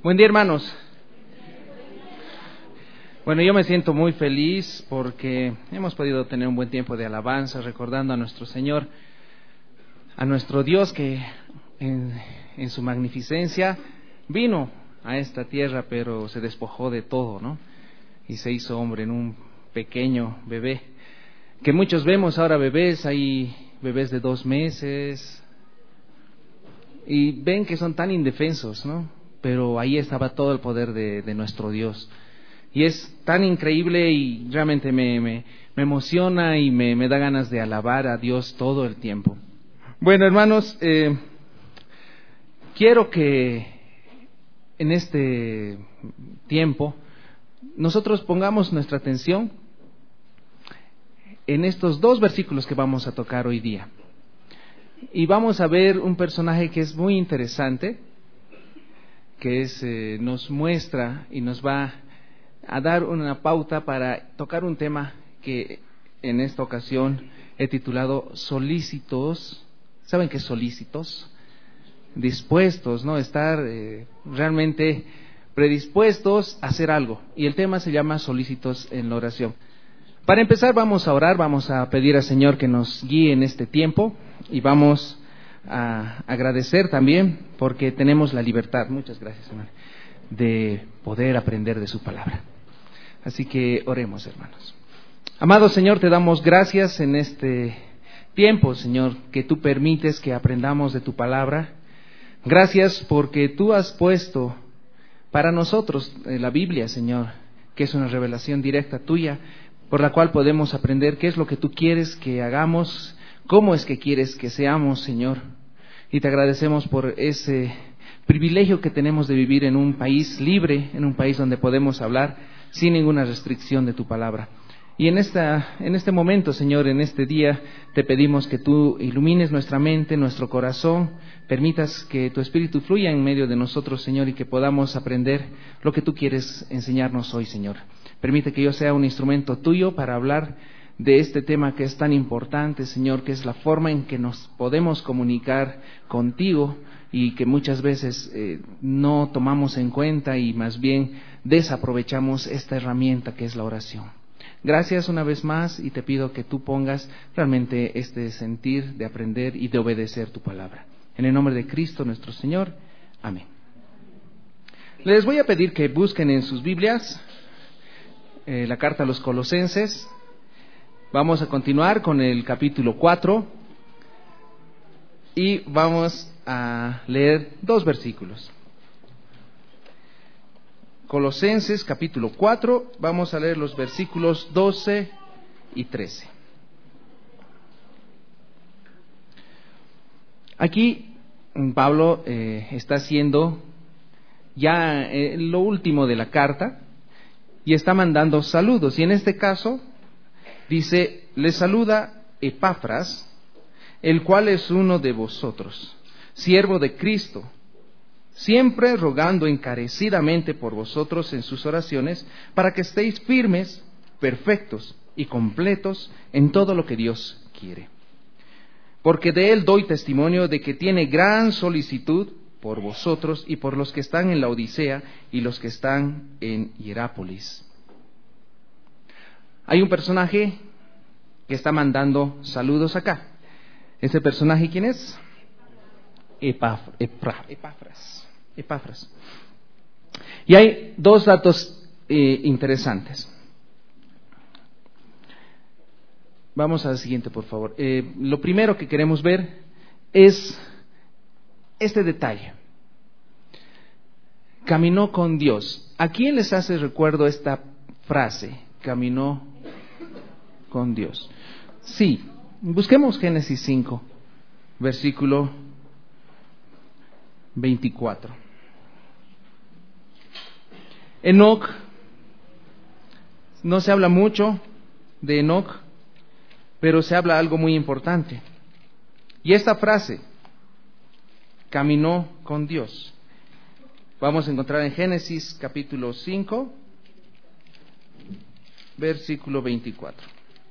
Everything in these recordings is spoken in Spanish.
Buen día, hermanos. Bueno, yo me siento muy feliz porque hemos podido tener un buen tiempo de alabanza, recordando a nuestro Señor, a nuestro Dios que en su magnificencia vino a esta tierra, pero se despojó de todo, ¿no? Y se hizo hombre en un pequeño bebé, que muchos vemos ahora bebés, hay bebés de 2 meses, y ven que son tan indefensos, ¿no? Pero ahí estaba todo el poder de nuestro Dios. Y es tan increíble y realmente me emociona y me da ganas de alabar a Dios todo el tiempo. Bueno, hermanos, quiero que en este tiempo nosotros pongamos nuestra atención en estos 2 versículos que vamos a tocar hoy día. Y vamos a ver un personaje que es muy interesante, que nos muestra y nos va a dar una pauta para tocar un tema que en esta ocasión he titulado solícitos. ¿Saben qué es solícitos? Dispuestos, ¿no? Estar realmente predispuestos a hacer algo. Y el tema se llama solícitos en la oración. Para empezar vamos a orar, vamos a pedir al Señor que nos guíe en este tiempo y vamos a agradecer también porque tenemos la libertad, muchas gracias, hermano, de poder aprender de su palabra. Así que oremos, hermanos. Amado Señor, te damos gracias en este tiempo, Señor, que tú permites que aprendamos de tu palabra. Gracias porque tú has puesto para nosotros la Biblia, Señor, que es una revelación directa tuya, por la cual podemos aprender qué es lo que tú quieres que hagamos, cómo es que quieres que seamos, Señor. Y te agradecemos por ese privilegio que tenemos de vivir en un país libre, en un país donde podemos hablar sin ninguna restricción de tu palabra. Y en este momento, Señor, en este día, te pedimos que tú ilumines nuestra mente, nuestro corazón, permitas que tu Espíritu fluya en medio de nosotros, Señor, y que podamos aprender lo que tú quieres enseñarnos hoy, Señor. Permite que yo sea un instrumento tuyo para hablar de este tema que es tan importante, Señor, que es la forma en que nos podemos comunicar contigo y que muchas veces no tomamos en cuenta y más bien desaprovechamos esta herramienta que es la oración. Gracias una vez más y te pido que tú pongas realmente este sentir de aprender y de obedecer tu palabra. En el nombre de Cristo nuestro Señor. Amén. Les voy a pedir que busquen en sus Biblias la carta a los Colosenses. Vamos a continuar con el capítulo 4 y vamos a leer 2 versículos. Colosenses capítulo 4, vamos a leer los versículos 12 y 13. Aquí Pablo está haciendo ya lo último de la carta y está mandando saludos. Y en este caso dice, les saluda Epafras, el cual es uno de vosotros, siervo de Cristo, siempre rogando encarecidamente por vosotros en sus oraciones, para que estéis firmes, perfectos y completos en todo lo que Dios quiere. Porque de él doy testimonio de que tiene gran solicitud por vosotros y por los que están en la Odisea y los que están en Hierápolis. Hay un personaje que está mandando saludos acá. ¿Ese personaje quién es? Epafras. Y hay 2 datos interesantes. Vamos al siguiente, por favor. Lo primero que queremos ver es este detalle. Caminó con Dios. ¿A quién les hace recuerdo esta frase? Caminó con Dios. Sí, busquemos Génesis 5, versículo 24. Enoc, no se habla mucho de Enoc, pero se habla algo muy importante. Y esta frase, caminó con Dios, vamos a encontrar en Génesis capítulo 5, versículo 24.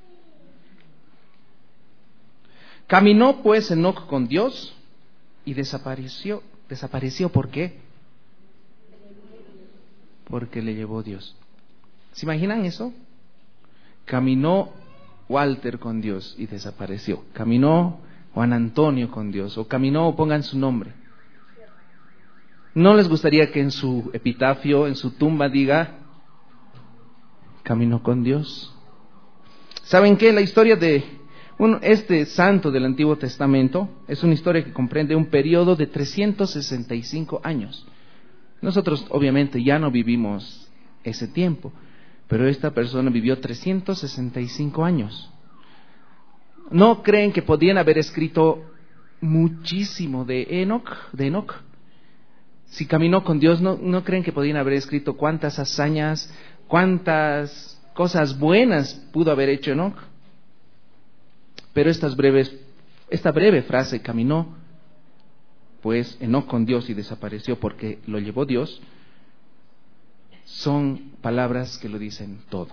Caminó pues Enoc con Dios y desapareció. ¿Desapareció por qué? porque le llevó Dios. ¿Se imaginan eso? Caminó Walter con Dios y desapareció. Caminó Juan Antonio con Dios, o caminó, pongan su nombre. ¿No les gustaría que en su epitafio, en su tumba diga, caminó con Dios? ¿Saben qué? La historia de este santo del Antiguo Testamento es una historia que comprende un periodo de 365 años. Nosotros obviamente ya no vivimos ese tiempo, pero esta persona vivió 365 años. ¿No creen que podían haber escrito muchísimo de Enoc? Si caminó con Dios, ¿no creen que podían haber escrito cuántas hazañas, cuántas cosas buenas pudo haber hecho Enoc? Pero esta breve frase, caminó pues Enoc con Dios y desapareció porque lo llevó Dios, son palabras que lo dicen todo.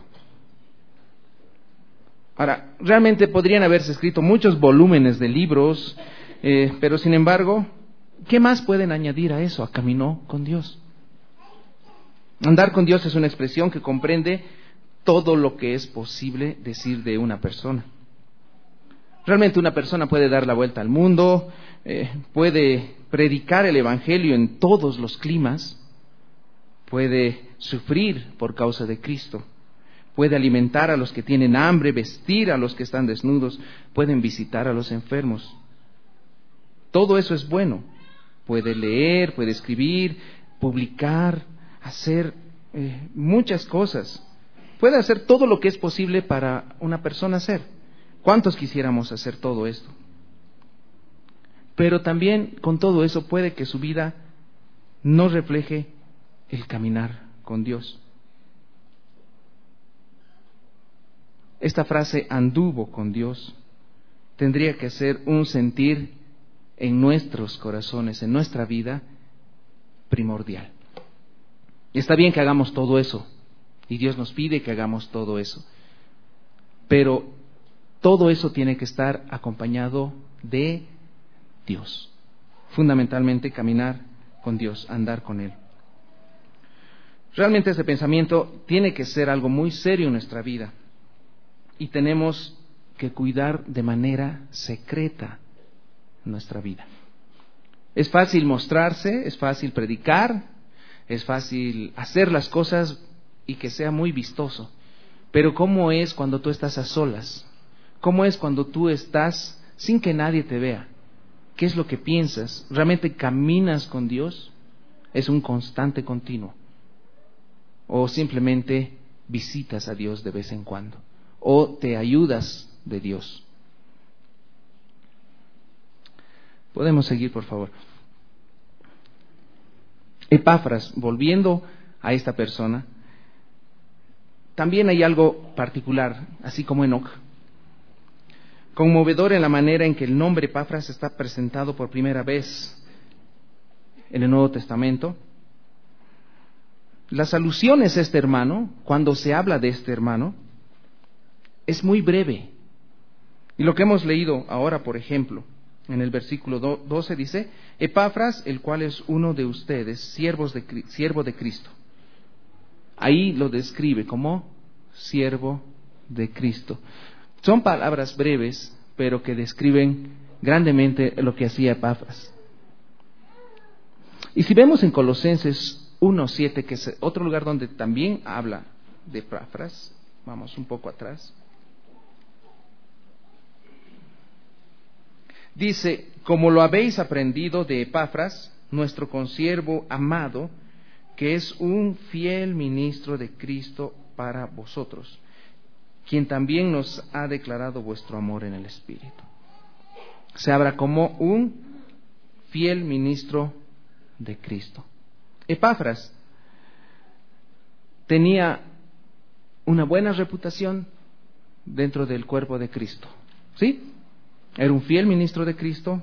Ahora, realmente podrían haberse escrito muchos volúmenes de libros, pero sin embargo, ¿qué más pueden añadir a eso, a caminó con Dios? Andar con Dios es una expresión que comprende todo lo que es posible decir de una persona. Realmente una persona puede dar la vuelta al mundo, puede predicar el Evangelio en todos los climas, puede sufrir por causa de Cristo, puede alimentar a los que tienen hambre, vestir a los que están desnudos, pueden visitar a los enfermos. Todo eso es bueno. Puede leer, puede escribir, publicar, hacer muchas cosas. Puede hacer todo lo que es posible para una persona hacer. ¿Cuántos quisiéramos hacer todo esto? Pero también con todo eso puede que su vida no refleje el caminar con Dios. Esta frase anduvo con Dios tendría que ser un sentir en nuestros corazones, en nuestra vida, primordial. Y está bien que hagamos todo eso, y Dios nos pide que hagamos todo eso, pero todo eso tiene que estar acompañado de Dios. Fundamentalmente caminar con Dios, andar con Él. Realmente ese pensamiento tiene que ser algo muy serio en nuestra vida, y tenemos que cuidar de manera secreta nuestra vida. Es fácil mostrarse, es fácil predicar, es fácil hacer las cosas y que sea muy vistoso. Pero ¿cómo es cuando tú estás a solas? ¿Cómo es cuando tú estás sin que nadie te vea? ¿Qué es lo que piensas? ¿Realmente caminas con Dios? ¿Es un constante continuo? ¿O simplemente visitas a Dios de vez en cuando? ¿O te ayudas de Dios? Podemos seguir, por favor. Epafras, volviendo a esta persona, también hay algo particular, así como Enoc. Conmovedor en la manera en que el nombre Epafras está presentado por primera vez en el Nuevo Testamento. Las alusiones a este hermano, cuando se habla de este hermano, es muy breve. Y lo que hemos leído ahora, por ejemplo, en el versículo 12 dice, Epafras, el cual es uno de ustedes, siervo de Cristo. Ahí lo describe como siervo de Cristo. Son palabras breves, pero que describen grandemente lo que hacía Epafras. Y si vemos en Colosenses 1:7, que es otro lugar donde también habla de Epafras, vamos un poco atrás. Dice, como lo habéis aprendido de Epafras, nuestro consiervo amado, que es un fiel ministro de Cristo para vosotros, quien también nos ha declarado vuestro amor en el Espíritu. Se habla como un fiel ministro de Cristo. Epafras tenía una buena reputación dentro del cuerpo de Cristo. ¿Sí? Era un fiel ministro de Cristo,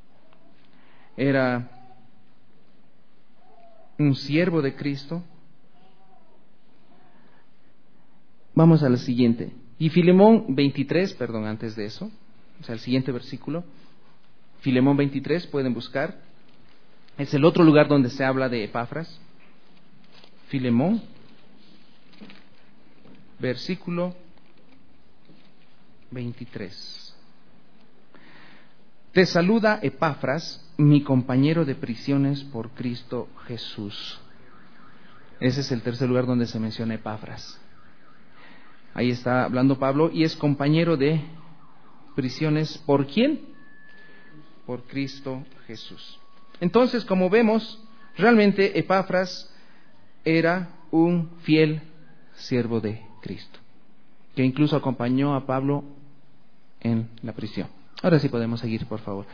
era un siervo de Cristo. Vamos a la siguiente. Y Filemón 23, antes de eso, o sea, el siguiente versículo, Filemón 23, pueden buscar. Es el otro lugar donde se habla de Epafras. Filemón, versículo 23. Te saluda Epafras, mi compañero de prisiones por Cristo Jesús. Ese es el tercer lugar donde se menciona Epafras. Ahí está hablando Pablo y es compañero de prisiones. ¿Por quién? Por Cristo Jesús. Entonces, como vemos, realmente Epafras era un fiel siervo de Cristo, que incluso acompañó a Pablo en la prisión. Ahora sí podemos seguir, por favor.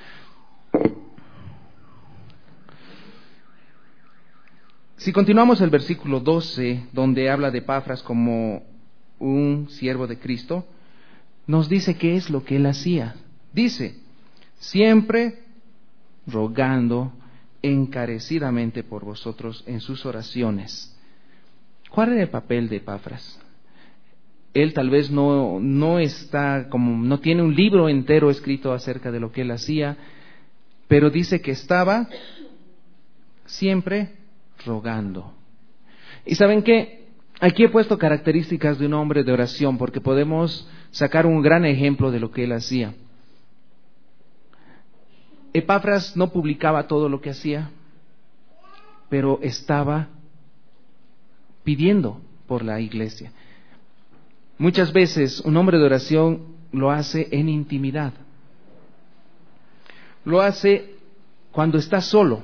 Si continuamos el versículo 12, donde habla de Epafras como un siervo de Cristo, nos dice qué es lo que él hacía. Dice, siempre rogando encarecidamente por vosotros en sus oraciones. ¿Cuál era el papel de Epafras? Él tal vez no está como, no tiene un libro entero escrito acerca de lo que él hacía, pero dice que estaba siempre rogando. ¿Y saben qué? Aquí he puesto características de un hombre de oración porque podemos sacar un gran ejemplo de lo que él hacía. Epafras no publicaba todo lo que hacía, pero estaba pidiendo por la iglesia. Muchas veces un hombre de oración lo hace en intimidad. Lo hace cuando está solo.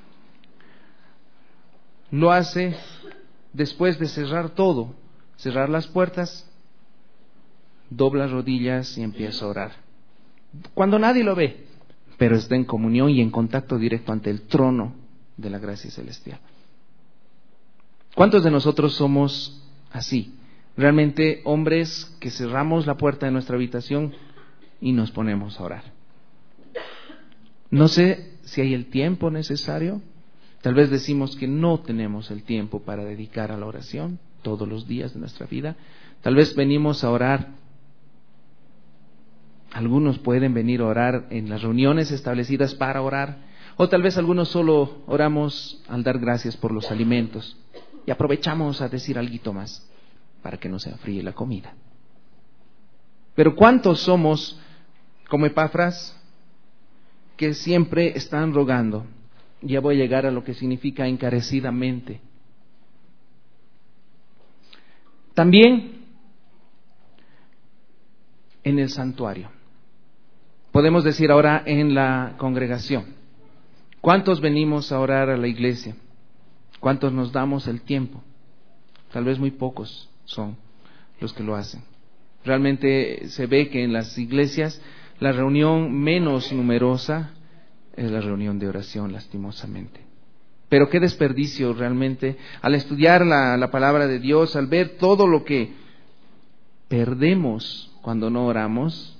Lo hace después de cerrar todo, cerrar las puertas, dobla rodillas y empieza a orar. Cuando nadie lo ve, pero está en comunión y en contacto directo ante el trono de la gracia celestial. ¿Cuántos de nosotros somos así? Realmente hombres que cerramos la puerta de nuestra habitación y nos ponemos a orar. No sé si hay el tiempo necesario. Tal vez decimos que no tenemos el tiempo para dedicar a la oración todos los días de nuestra vida. Tal vez venimos a orar. Algunos pueden venir a orar en las reuniones establecidas para orar. O tal vez algunos solo oramos al dar gracias por los alimentos. Y aprovechamos a decir algo más para que no se enfríe la comida. Pero ¿cuántos somos como Epafras que siempre están rogando? Ya voy a llegar a lo que significa encarecidamente. También en el santuario. Podemos decir ahora en la congregación. ¿Cuántos venimos a orar a la iglesia? ¿Cuántos nos damos el tiempo? Tal vez muy pocos son los que lo hacen. Realmente se ve que en las iglesias la reunión menos numerosa es la reunión de oración, lastimosamente. Pero qué desperdicio realmente al estudiar la palabra de Dios, al ver todo lo que perdemos cuando no oramos.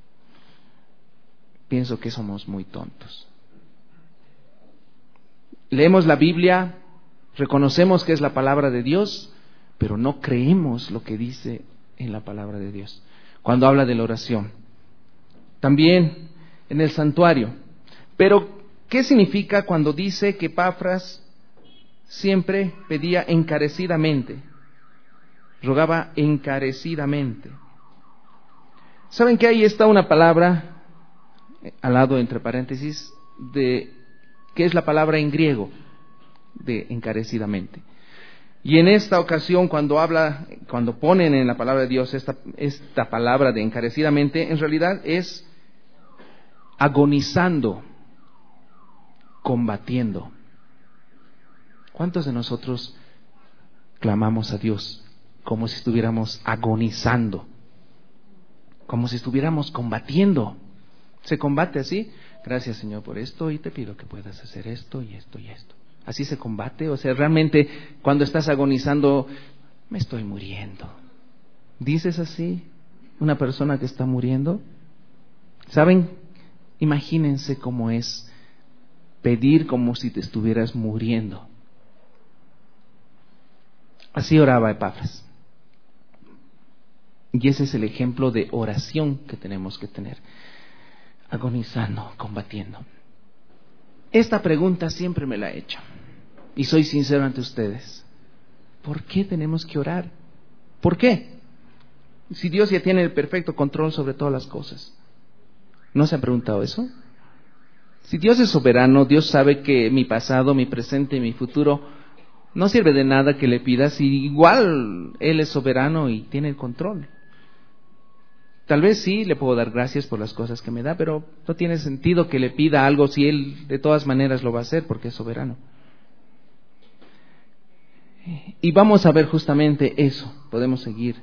Pienso que somos muy tontos. Leemos la Biblia, reconocemos que es la palabra de Dios, pero no creemos lo que dice en la palabra de Dios cuando habla de la oración. También en el santuario. Pero, ¿qué significa cuando dice que Epafras siempre pedía encarecidamente? Rogaba encarecidamente. ¿Saben que ahí está una palabra al lado entre paréntesis de que es la palabra en griego de encarecidamente? Y en esta ocasión, cuando ponen en la palabra de Dios esta palabra de encarecidamente, en realidad es agonizando, combatiendo. ¿Cuántos de nosotros clamamos a Dios como si estuviéramos agonizando? Como si estuviéramos combatiendo. ¿Se combate así? Gracias, Señor, por esto y te pido que puedas hacer esto y esto y esto. ¿Así se combate? O sea, realmente cuando estás agonizando, me estoy muriendo. ¿Dices así una persona que está muriendo? ¿Saben? Imagínense cómo es pedir como si te estuvieras muriendo. Así oraba Epafras. Y ese es el ejemplo de oración que tenemos que tener. Agonizando, combatiendo. Esta pregunta siempre me la he hecho. Y soy sincero ante ustedes. ¿por qué tenemos que orar? ¿Por qué? Si Dios ya tiene el perfecto control sobre todas las cosas. ¿No se han preguntado eso? Si Dios es soberano, Dios sabe que mi pasado, mi presente y mi futuro no sirve de nada que le pidas, y igual Él es soberano y tiene el control. Tal vez sí le puedo dar gracias por las cosas que me da, pero no tiene sentido que le pida algo si Él de todas maneras lo va a hacer porque es soberano. Y vamos a ver justamente eso, podemos seguir.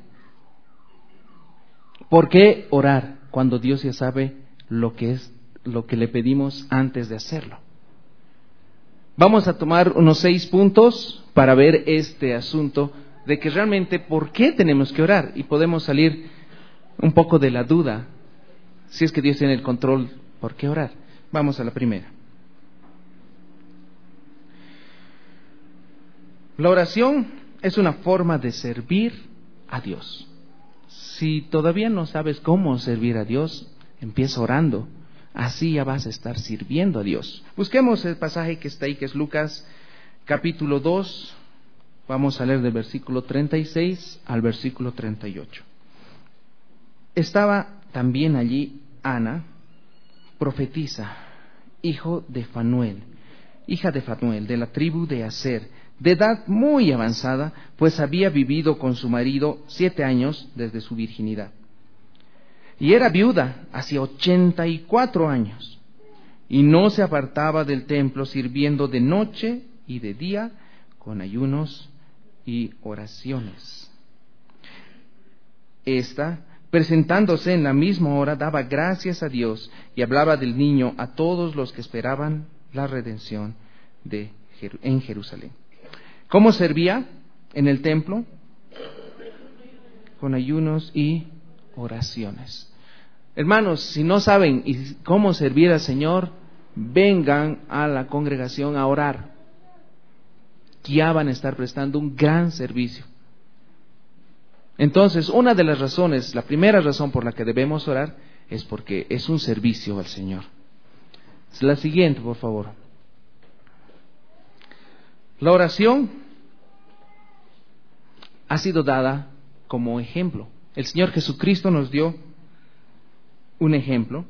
¿Por qué orar cuando Dios ya sabe lo que es lo que le pedimos antes de hacerlo? Vamos a tomar unos 6 puntos para ver este asunto de que realmente ¿por qué tenemos que orar? Y podemos salir un poco de la duda. Si es que Dios tiene el control, ¿por qué orar? Vamos a la primera. La oración es una forma de servir a Dios. Si todavía no sabes cómo servir a Dios, empieza orando. Así ya vas a estar sirviendo a Dios. Busquemos el pasaje que está ahí, que es Lucas capítulo 2. Vamos a leer del versículo 36 al versículo 38. Estaba también allí Ana, profetisa, hija de Fanuel, de la tribu de Aser, de edad muy avanzada, pues había vivido con su marido 7 años desde su virginidad. Y era viuda hacía 84 años, y no se apartaba del templo, sirviendo de noche y de día con ayunos y oraciones. Esta, presentándose en la misma hora, daba gracias a Dios y hablaba del niño a todos los que esperaban la redención en Jerusalén. ¿Cómo servía en el templo? Con ayunos y oraciones. Hermanos, si no saben cómo servir al Señor, vengan a la congregación a orar. Ya van a estar prestando un gran servicio. Entonces, una de las razones, la primera razón por la que debemos orar, es porque es un servicio al Señor. La siguiente, por favor. La oración ha sido dada como ejemplo. El Señor Jesucristo nos dio un ejemplo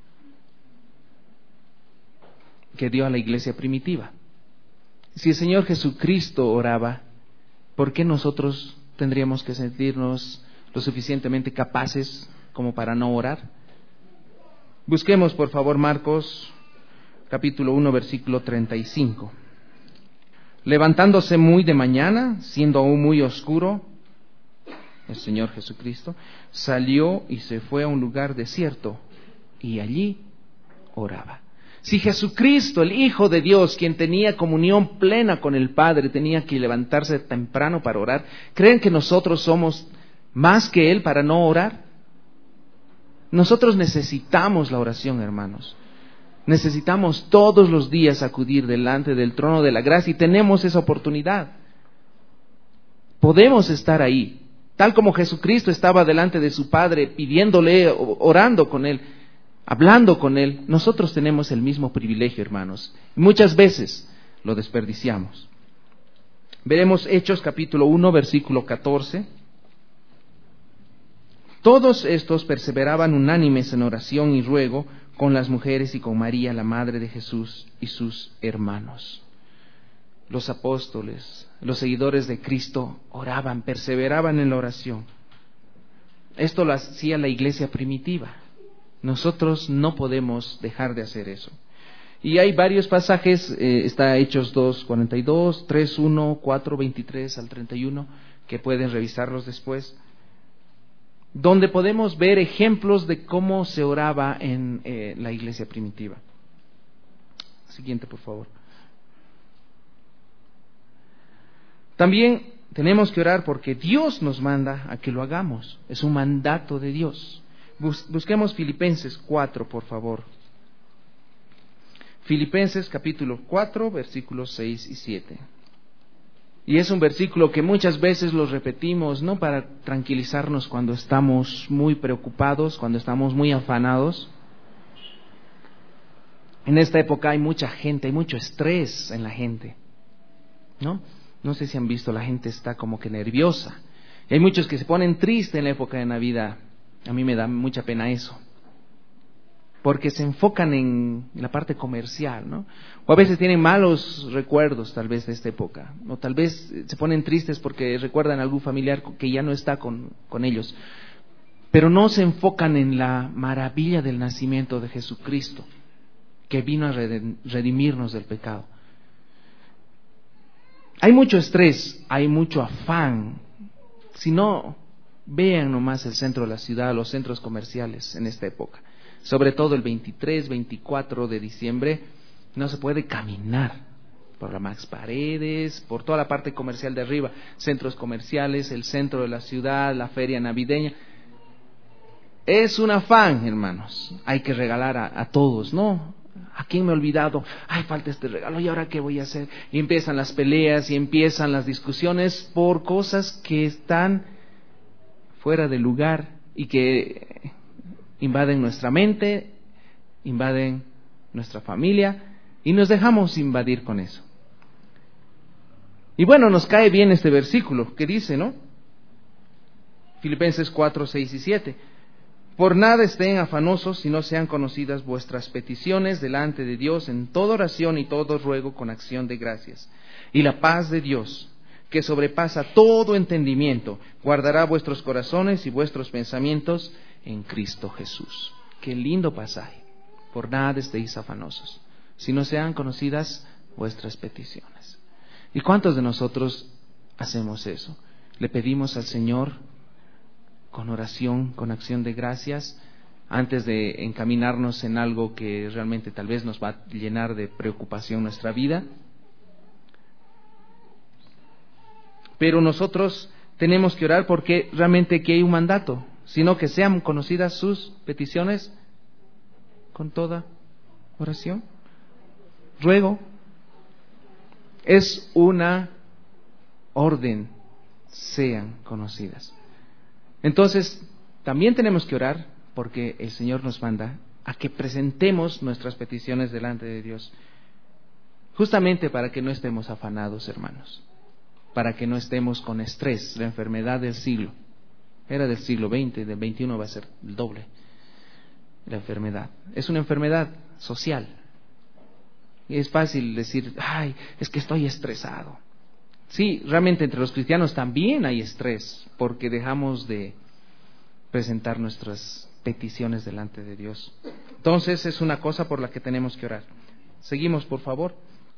que dio a la iglesia primitiva. Si el Señor Jesucristo oraba, ¿por qué nosotros tendríamos que sentirnos lo suficientemente capaces como para no orar? Busquemos, por favor, Marcos capítulo 1, versículo 35. Levantándose muy de mañana, siendo aún muy oscuro, el Señor Jesucristo salió y se fue a un lugar desierto y allí oraba. Si Jesucristo, el Hijo de Dios, quien tenía comunión plena con el Padre, tenía que levantarse temprano para orar, ¿creen que nosotros somos más que Él para no orar? Nosotros necesitamos la oración, hermanos. Necesitamos todos los días acudir delante del trono de la gracia y tenemos esa oportunidad. Podemos estar ahí. Tal como Jesucristo estaba delante de su Padre, pidiéndole, orando con Él, hablando con Él, nosotros tenemos el mismo privilegio, hermanos. Muchas veces lo desperdiciamos. Veremos Hechos capítulo 1, versículo 14. Todos estos perseveraban unánimes en oración y ruego con las mujeres y con María, la madre de Jesús, y sus hermanos. Los apóstoles, los seguidores de Cristo oraban, perseveraban en la oración. Esto lo hacía la iglesia primitiva. Nosotros no podemos dejar de hacer eso. Y hay varios pasajes, está Hechos 2:42, 3:1, 4:23 al 31, que pueden revisarlos después, donde podemos ver ejemplos de cómo se oraba en la iglesia primitiva. Siguiente, por favor. También tenemos que orar porque Dios nos manda a que lo hagamos. Es un mandato de Dios. Busquemos Filipenses 4, por favor. Filipenses capítulo 4, versículos 6 y 7. Y es un versículo que muchas veces lo repetimos, no para tranquilizarnos cuando estamos muy preocupados, cuando estamos muy afanados. En esta época hay mucha gente, hay mucho estrés en la gente, ¿no? No sé si han visto, la gente está como que nerviosa. Y hay muchos que se ponen tristes en la época de Navidad. A mí me da mucha pena eso. Porque se enfocan en la parte comercial, ¿no? O a veces tienen malos recuerdos tal vez de esta época. O tal vez se ponen tristes porque recuerdan a algún familiar que ya no está con ellos. Pero no se enfocan en la maravilla del nacimiento de Jesucristo, que vino a redimirnos del pecado. Hay mucho estrés, hay mucho afán. Si no, vean nomás el centro de la ciudad, los centros comerciales en esta época. Sobre todo el 23, 24 de diciembre, no se puede caminar por la Max Paredes, por toda la parte comercial de arriba, centros comerciales, el centro de la ciudad, la feria navideña. Es un afán, hermanos. Hay que regalar a todos, ¿no? ¿A quién me he olvidado? Ay, falta este regalo, ¿y ahora qué voy a hacer? Y empiezan las peleas y empiezan las discusiones por cosas que están fuera de lugar y que invaden nuestra mente, invaden nuestra familia y nos dejamos invadir con eso. Y bueno, nos cae bien este versículo que dice, ¿no? Filipenses 4, 6 y 7. Por nada estén afanosos, si no sean conocidas vuestras peticiones delante de Dios en toda oración y todo ruego con acción de gracias. Y la paz de Dios, que sobrepasa todo entendimiento, guardará vuestros corazones y vuestros pensamientos en Cristo Jesús. Qué lindo pasaje. Por nada estéis afanosos, si no sean conocidas vuestras peticiones. ¿Y cuántos de nosotros hacemos eso? Le pedimos al Señor con oración, con acción de gracias, antes de encaminarnos en algo que realmente tal vez nos va a llenar de preocupación nuestra vida. Pero nosotros tenemos que orar porque realmente aquí hay un mandato, sino que sean conocidas sus peticiones con toda oración. Ruego. Es una orden, sean conocidas. Entonces, también tenemos que orar porque el Señor nos manda a que presentemos nuestras peticiones delante de Dios, justamente para que no estemos afanados, hermanos, para que no estemos con estrés. La enfermedad del siglo, era del siglo XX, del XXI va a ser el doble. La enfermedad es una enfermedad social. Y es fácil decir, ay, es que estoy estresado. Sí, realmente entre los cristianos también hay estrés, porque dejamos de presentar nuestras peticiones delante de Dios. Entonces es una cosa por la que tenemos que orar. Seguimos, por favor.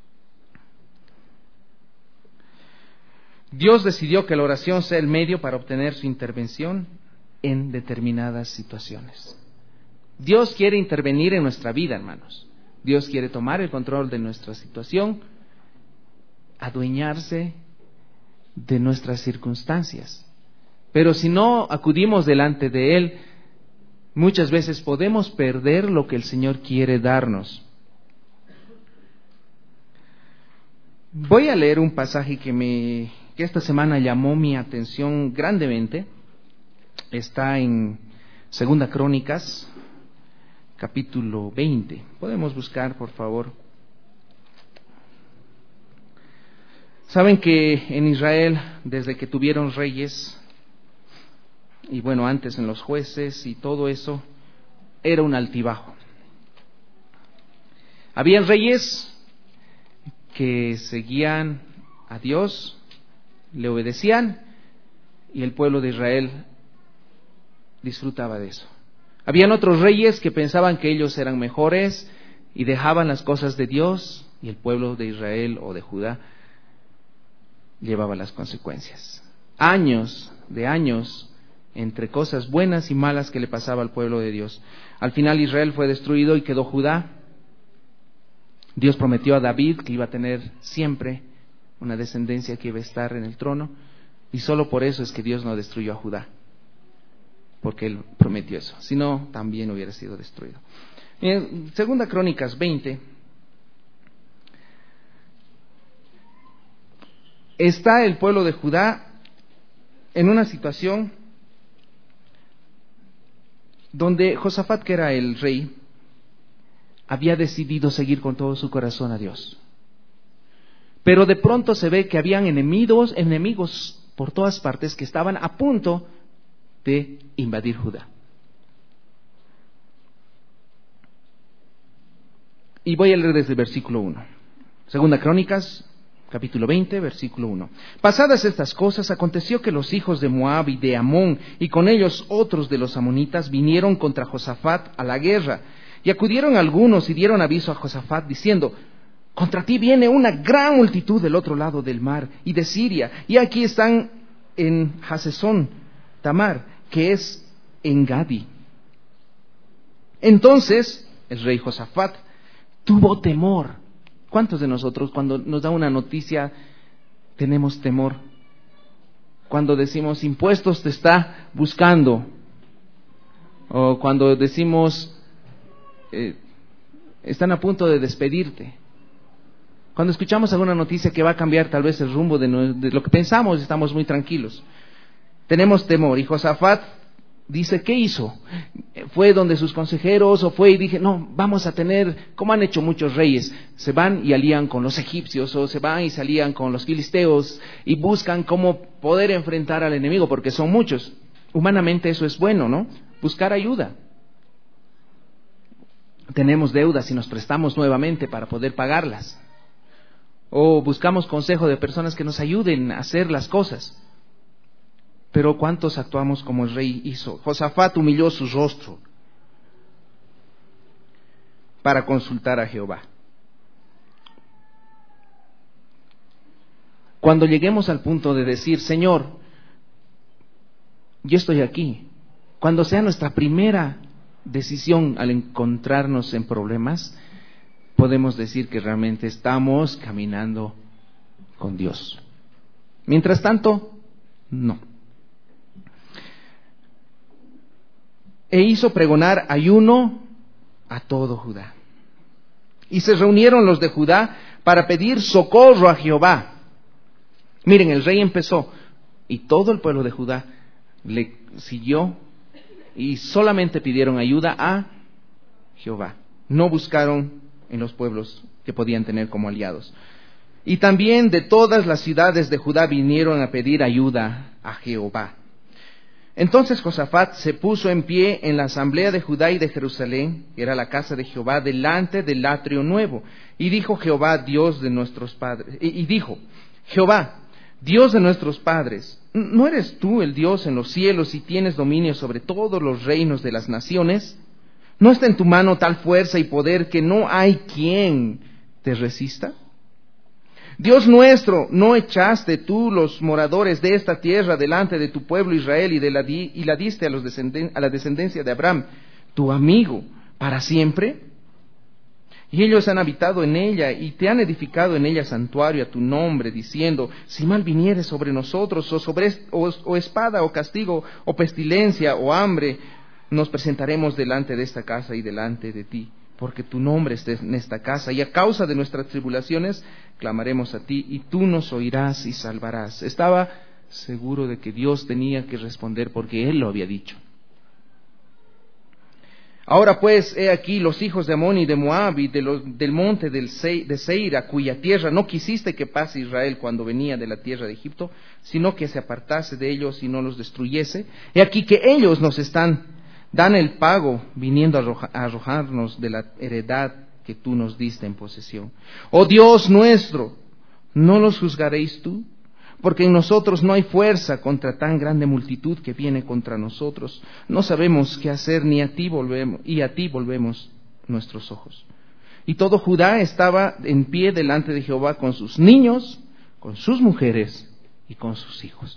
Dios decidió que la oración sea el medio para obtener su intervención en determinadas situaciones. Dios quiere intervenir en nuestra vida, hermanos. Dios quiere tomar el control de nuestra situación, adueñarse de nuestras circunstancias. Pero si no acudimos delante de Él, muchas veces podemos perder lo que el Señor quiere darnos. Voy a leer un pasaje que esta semana llamó mi atención grandemente. Está en 2 Crónicas, capítulo 20. Podemos buscar, por favor. Saben que en Israel, desde que tuvieron reyes, y bueno, antes en los jueces y todo eso, era un altibajo. Habían reyes que seguían a Dios, le obedecían, y el pueblo de Israel disfrutaba de eso. Habían otros reyes que pensaban que ellos eran mejores y dejaban las cosas de Dios, y el pueblo de Israel o de Judá llevaba las consecuencias. Años entre cosas buenas y malas que le pasaba al pueblo de Dios. Al final Israel fue destruido y quedó Judá. Dios prometió a David que iba a tener siempre una descendencia que iba a estar en el trono, y solo por eso es que Dios no destruyó a Judá, porque Él prometió eso. Si no, también hubiera sido destruido. En 2 Crónicas 20 está el pueblo de Judá en una situación donde Josafat, que era el rey, había decidido seguir con todo su corazón a Dios. Pero de pronto se ve que habían enemigos por todas partes que estaban a punto de invadir Judá. Y voy a leer desde el versículo 1. Segunda Crónicas, capítulo 20, versículo 1. Pasadas estas cosas, aconteció que los hijos de Moab y de Amón, y con ellos otros de los amonitas, vinieron contra Josafat a la guerra. Y acudieron algunos y dieron aviso a Josafat, diciendo: contra ti viene una gran multitud del otro lado del mar y de Siria, y aquí están en Hasesón Tamar, que es en Gadi. Entonces el rey Josafat tuvo temor. ¿Cuántos de nosotros cuando nos da una noticia tenemos temor? Cuando decimos impuestos te está buscando, o cuando decimos están a punto de despedirte. Cuando escuchamos alguna noticia que va a cambiar tal vez el rumbo de lo que pensamos, estamos muy tranquilos. Tenemos temor. Y Josafat dice, ¿qué hizo? ¿Fue donde sus consejeros o fue y dije, no, vamos a tener, como han hecho muchos reyes, se van y alían con los egipcios o se van y se alían con los filisteos y buscan cómo poder enfrentar al enemigo porque son muchos? Humanamente eso es bueno, ¿no? Buscar ayuda. Tenemos deudas y nos prestamos nuevamente para poder pagarlas. O buscamos consejo de personas que nos ayuden a hacer las cosas. Pero ¿cuántos actuamos como el rey hizo? Josafat humilló su rostro para consultar a Jehová. Cuando lleguemos al punto de decir, Señor, yo estoy aquí, cuando sea nuestra primera decisión al encontrarnos en problemas, podemos decir que realmente estamos caminando con Dios. Mientras tanto, no. E hizo pregonar ayuno a todo Judá. Y se reunieron los de Judá para pedir socorro a Jehová. Miren, el rey empezó y todo el pueblo de Judá le siguió y solamente pidieron ayuda a Jehová. No buscaron en los pueblos que podían tener como aliados. Y también de todas las ciudades de Judá vinieron a pedir ayuda a Jehová. Entonces Josafat se puso en pie en la asamblea de Judá y de Jerusalén, que era la casa de Jehová, delante del atrio nuevo, y dijo Jehová, Dios de nuestros padres, y dijo, Jehová, Dios de nuestros padres, ¿no eres tú el Dios en los cielos y tienes dominio sobre todos los reinos de las naciones? ¿No está en tu mano tal fuerza y poder que no hay quien te resista? Dios nuestro, ¿no echaste tú los moradores de esta tierra delante de tu pueblo Israel y la diste a la descendencia de Abraham, tu amigo, para siempre? Y ellos han habitado en ella y te han edificado en ella santuario a tu nombre, diciendo, si mal viniere sobre nosotros, o espada, o castigo, o pestilencia, o hambre, nos presentaremos delante de esta casa y delante de ti, porque tu nombre esté en esta casa, y a causa de nuestras tribulaciones clamaremos a ti, y tú nos oirás y salvarás. Estaba seguro de que Dios tenía que responder porque Él lo había dicho. Ahora pues, he aquí los hijos de Amón y de Moab y del monte de Seir, a cuya tierra no quisiste que pase Israel cuando venía de la tierra de Egipto, sino que se apartase de ellos y no los destruyese. He aquí que ellos nos dan el pago viniendo a arrojarnos de la heredad que tú nos diste en posesión. Oh Dios nuestro, ¿no los juzgaréis tú? Porque en nosotros no hay fuerza contra tan grande multitud que viene contra nosotros. No sabemos qué hacer, ni a ti volvemos nuestros ojos. Y todo Judá estaba en pie delante de Jehová con sus niños, con sus mujeres y con sus hijos.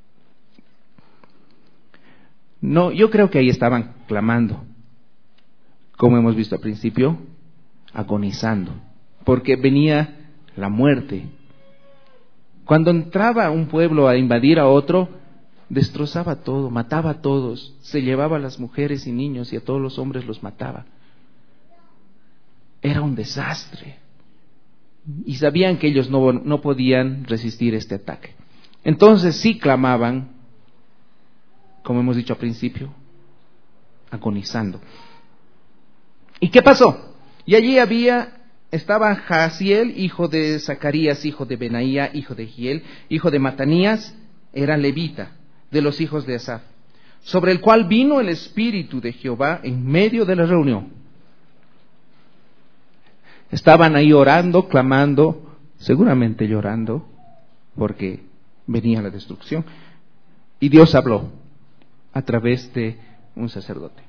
No, yo creo que ahí estaban clamando, como hemos visto al principio, agonizando, porque venía la muerte. Cuando entraba un pueblo a invadir a otro, destrozaba todo, mataba a todos, se llevaba a las mujeres y niños y a todos los hombres los mataba. Era un desastre. Y sabían que ellos no podían resistir este ataque. Entonces sí clamaban, como hemos dicho al principio, agonizando. ¿Y qué pasó? Y allí había estaba Jaasiel, hijo de Zacarías, hijo de Benaía, hijo de Giel, hijo de Matanías, era levita, de los hijos de Asaf, sobre el cual vino el Espíritu de Jehová en medio de la reunión. Estaban ahí orando, clamando, seguramente llorando, porque venía la destrucción. Y Dios habló a través de un sacerdote,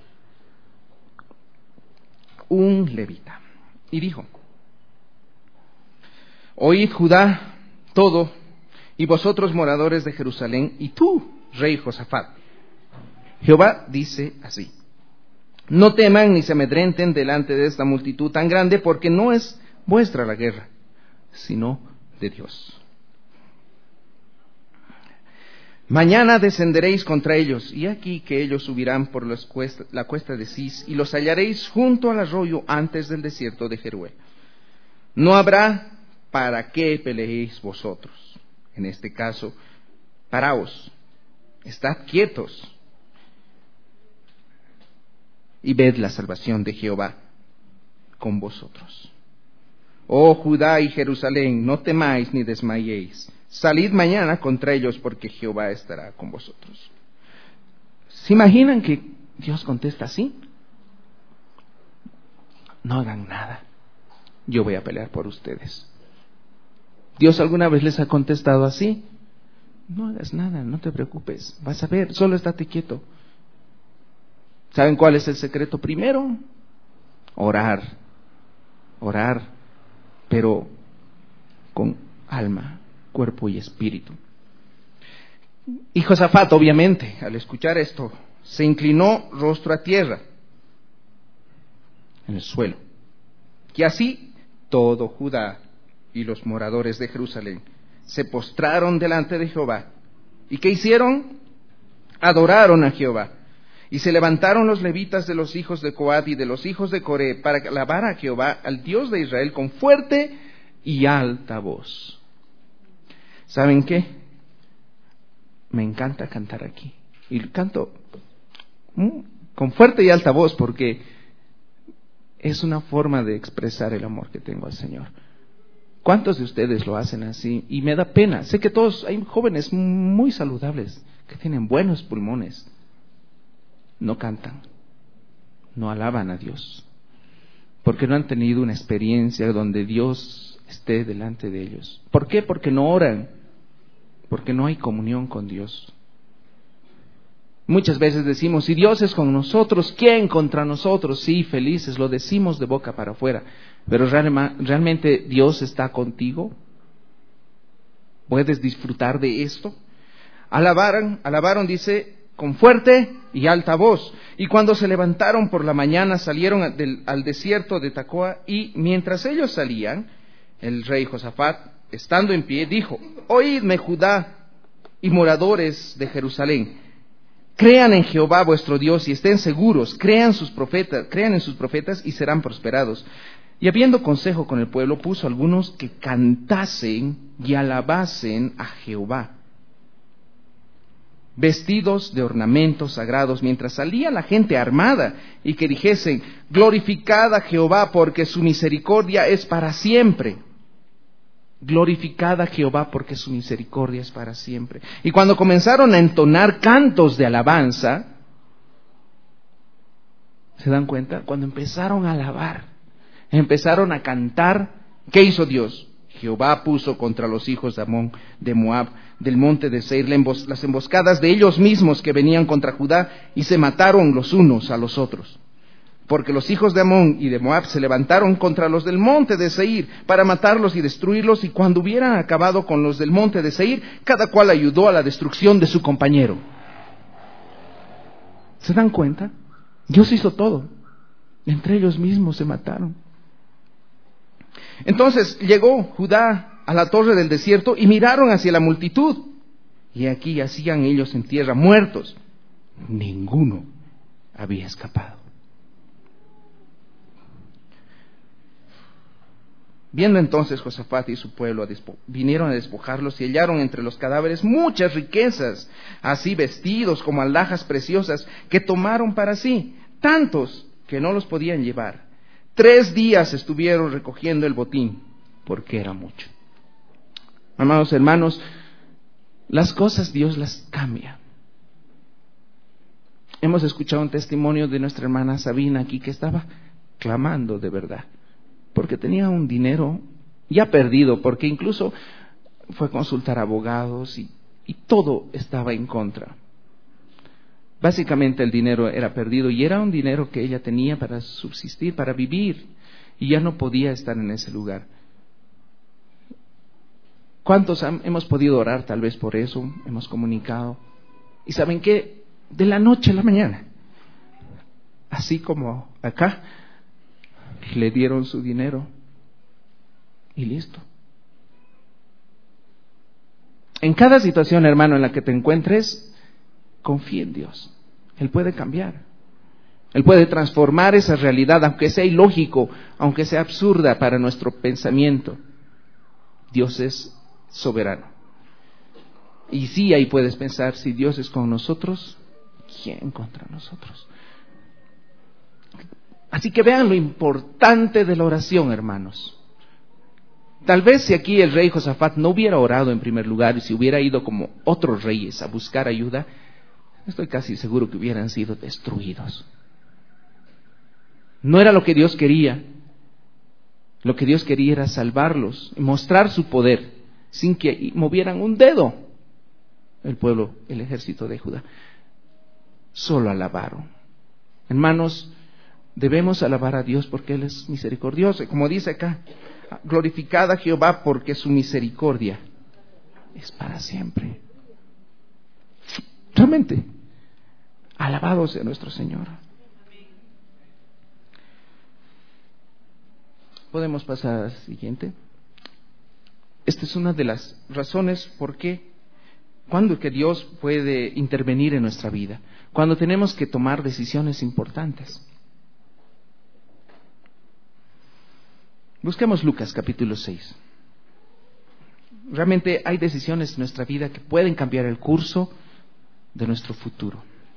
un levita, y dijo: oíd, Judá, todo, y vosotros moradores de Jerusalén, y tú, rey Josafat. Jehová dice así: no teman ni se amedrenten delante de esta multitud tan grande, porque no es vuestra la guerra, sino de Dios. Mañana descenderéis contra ellos, y aquí que ellos subirán por la cuesta de Cis, y los hallaréis junto al arroyo antes del desierto de Jeruel. No habrá para qué peleéis vosotros. En este caso, paraos, estad quietos, y ved la salvación de Jehová con vosotros. Oh Judá y Jerusalén, no temáis ni desmayéis. Salid mañana contra ellos, porque Jehová estará con vosotros. ¿Se imaginan que Dios contesta así? No hagan nada, yo voy a pelear por ustedes. ¿Dios alguna vez les ha contestado así? No hagas nada, no te preocupes, vas a ver, solo estate quieto. ¿Saben cuál es el secreto? Primero, orar, pero con alma, cuerpo y espíritu. Y Josafat, obviamente, al escuchar esto, se inclinó rostro a tierra, en el suelo. Y así todo Judá y los moradores de Jerusalén se postraron delante de Jehová. ¿Y qué hicieron? Adoraron a Jehová. Y se levantaron los levitas de los hijos de Coat y de los hijos de Coré para alabar a Jehová, al Dios de Israel, con fuerte y alta voz. ¿Saben qué? Me encanta cantar aquí. Y canto con fuerte y alta voz porque es una forma de expresar el amor que tengo al Señor. ¿Cuántos de ustedes lo hacen así? Y me da pena. Sé que todos, hay jóvenes muy saludables que tienen buenos pulmones. No cantan, no alaban a Dios, porque no han tenido una experiencia donde Dios esté delante de ellos. ¿Por qué? Porque no oran, porque no hay comunión con Dios. Muchas veces decimos, si Dios es con nosotros, ¿quién contra nosotros? Sí, felices, lo decimos de boca para afuera, pero ¿realmente Dios está contigo? ¿Puedes disfrutar de esto? Alabaron, dice, con fuerte y alta voz. Y cuando se levantaron por la mañana, salieron al desierto de Tecoa, y mientras ellos salían, el rey Josafat, estando en pie, dijo: oídme, Judá y moradores de Jerusalén, crean en Jehová vuestro Dios y estén seguros, crean en sus profetas y serán prosperados. Y habiendo consejo con el pueblo, puso algunos que cantasen y alabasen a Jehová, vestidos de ornamentos sagrados, mientras salía la gente armada, y que dijesen: glorificad a Jehová, porque su misericordia es para siempre. Glorificad a Jehová, porque su misericordia es para siempre. Y cuando comenzaron a entonar cantos de alabanza, ¿se dan cuenta? Cuando empezaron a alabar, empezaron a cantar, ¿qué hizo Dios? Jehová puso contra los hijos de Amón, de Moab, del monte de Seir, las emboscadas de ellos mismos que venían contra Judá, y se mataron los unos a los otros. Porque los hijos de Amón y de Moab se levantaron contra los del monte de Seir para matarlos y destruirlos, y cuando hubieran acabado con los del monte de Seir, cada cual ayudó a la destrucción de su compañero. ¿Se dan cuenta? Dios hizo todo. Entre ellos mismos se mataron. Entonces llegó Judá a la torre del desierto y miraron hacia la multitud, y aquí yacían ellos en tierra muertos. Ninguno había escapado. Viendo entonces Josafat y su pueblo, vinieron a despojarlos y hallaron entre los cadáveres muchas riquezas, así vestidos como alhajas preciosas, que tomaron para sí, tantos que no los podían llevar. 3 días estuvieron recogiendo el botín, porque era mucho. Amados hermanos, las cosas Dios las cambia. Hemos escuchado un testimonio de nuestra hermana Sabina aquí que estaba clamando de verdad, porque tenía un dinero ya perdido, porque incluso fue a consultar abogados y todo estaba en contra. Básicamente el dinero era perdido y era un dinero que ella tenía para subsistir, para vivir, y ya no podía estar en ese lugar. ¿Cuántos hemos podido orar tal vez por eso? Hemos comunicado. ¿Y saben qué? De la noche a la mañana, así como acá, le dieron su dinero y listo. En cada situación, hermano, en la que te encuentres, confía en Dios. Él puede cambiar. Él puede transformar esa realidad, aunque sea ilógico, aunque sea absurda para nuestro pensamiento. Dios es soberano. Y sí, ahí puedes pensar, si Dios es con nosotros, ¿quién contra nosotros? Así que vean lo importante de la oración, hermanos. Tal vez si aquí el rey Josafat no hubiera orado en primer lugar y si hubiera ido como otros reyes a buscar ayuda, estoy casi seguro que hubieran sido destruidos. No era lo que Dios quería. Lo que Dios quería era salvarlos y mostrar su poder sin que movieran un dedo. El pueblo, el ejército de Judá, solo alabaron. Hermanos, debemos alabar a Dios porque Él es misericordioso. Como dice acá, glorificad a Jehová porque su misericordia es para siempre. Realmente, alabado sea nuestro Señor. Podemos pasar al siguiente. Esta es una de las razones por qué, cuando que Dios puede intervenir en nuestra vida, cuando tenemos que tomar decisiones importantes. Busquemos Lucas capítulo 6. Realmente hay decisiones en nuestra vida que pueden cambiar el curso de nuestro futuro.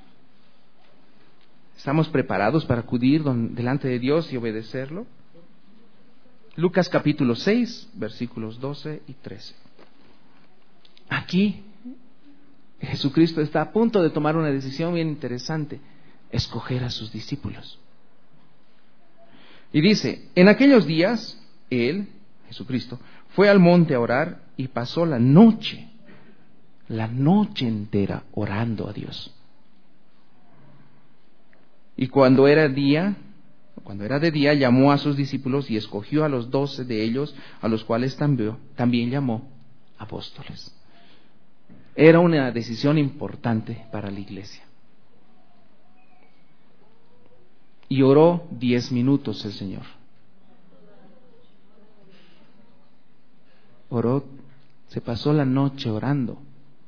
¿Estamos preparados para acudir delante de Dios y obedecerlo? Lucas capítulo 6, versículos 12 y 13. Aquí Jesucristo está a punto de tomar una decisión bien interesante: escoger a sus discípulos. Y dice: en aquellos días, Él, Jesucristo, fue al monte a orar y pasó la noche entera orando a Dios. Y cuando era de día, llamó a sus discípulos y escogió a los 12 de ellos, a los cuales también llamó apóstoles. Era una decisión importante para la iglesia. Y oró 10 minutos el Señor. Se pasó la noche orando.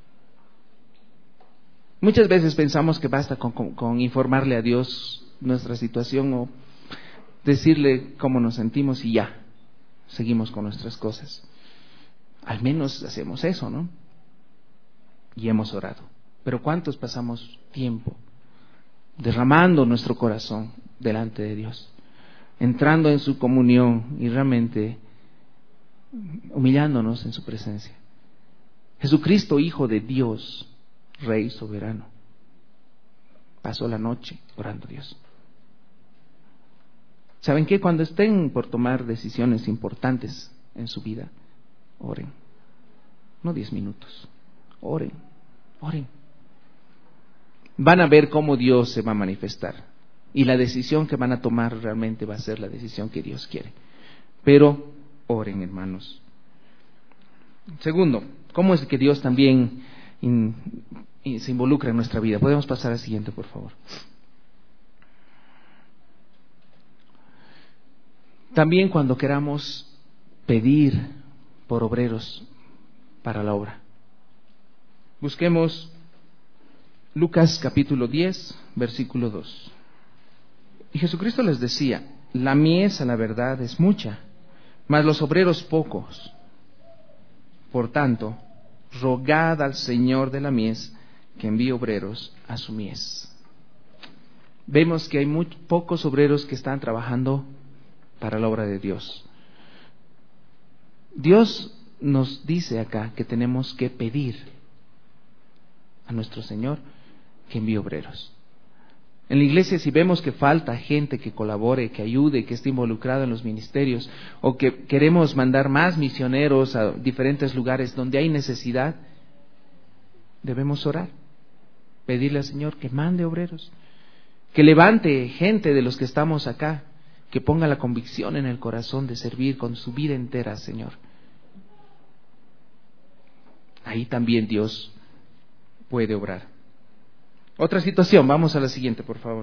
Muchas veces pensamos que basta con informarle a Dios nuestra situación o decirle cómo nos sentimos y ya, seguimos con nuestras cosas. Al menos hacemos eso, ¿no? Y hemos orado. Pero ¿cuántos pasamos tiempo derramando nuestro corazón delante de Dios, entrando en su comunión y realmente humillándonos en su presencia? Jesucristo, Hijo de Dios, Rey soberano, pasó la noche orando a Dios. ¿Saben qué? Cuando estén por tomar decisiones importantes en su vida, oren. No 10 minutos. Oren. Van a ver cómo Dios se va a manifestar. Y la decisión que van a tomar realmente va a ser la decisión que Dios quiere. Pero oren, hermanos. Segundo, ¿cómo es que Dios también se involucra en nuestra vida? Podemos pasar al siguiente, por favor. También cuando queramos pedir por obreros para la obra. Busquemos Lucas capítulo 10, versículo 2. Y Jesucristo les decía: la mies a la verdad es mucha, mas los obreros pocos. Por tanto, rogad al Señor de la mies que envíe obreros a su mies. Vemos que hay muy pocos obreros que están trabajando para la obra de Dios. Dios nos dice acá que tenemos que pedir a nuestro Señor que envíe obreros. En la iglesia, si vemos que falta gente que colabore, que ayude, que esté involucrada en los ministerios, o que queremos mandar más misioneros a diferentes lugares donde hay necesidad, debemos orar, pedirle al Señor que mande obreros, que levante gente de los que estamos acá, que ponga la convicción en el corazón de servir con su vida entera, Señor. Ahí también Dios puede obrar. Otra situación, vamos a la siguiente, por favor.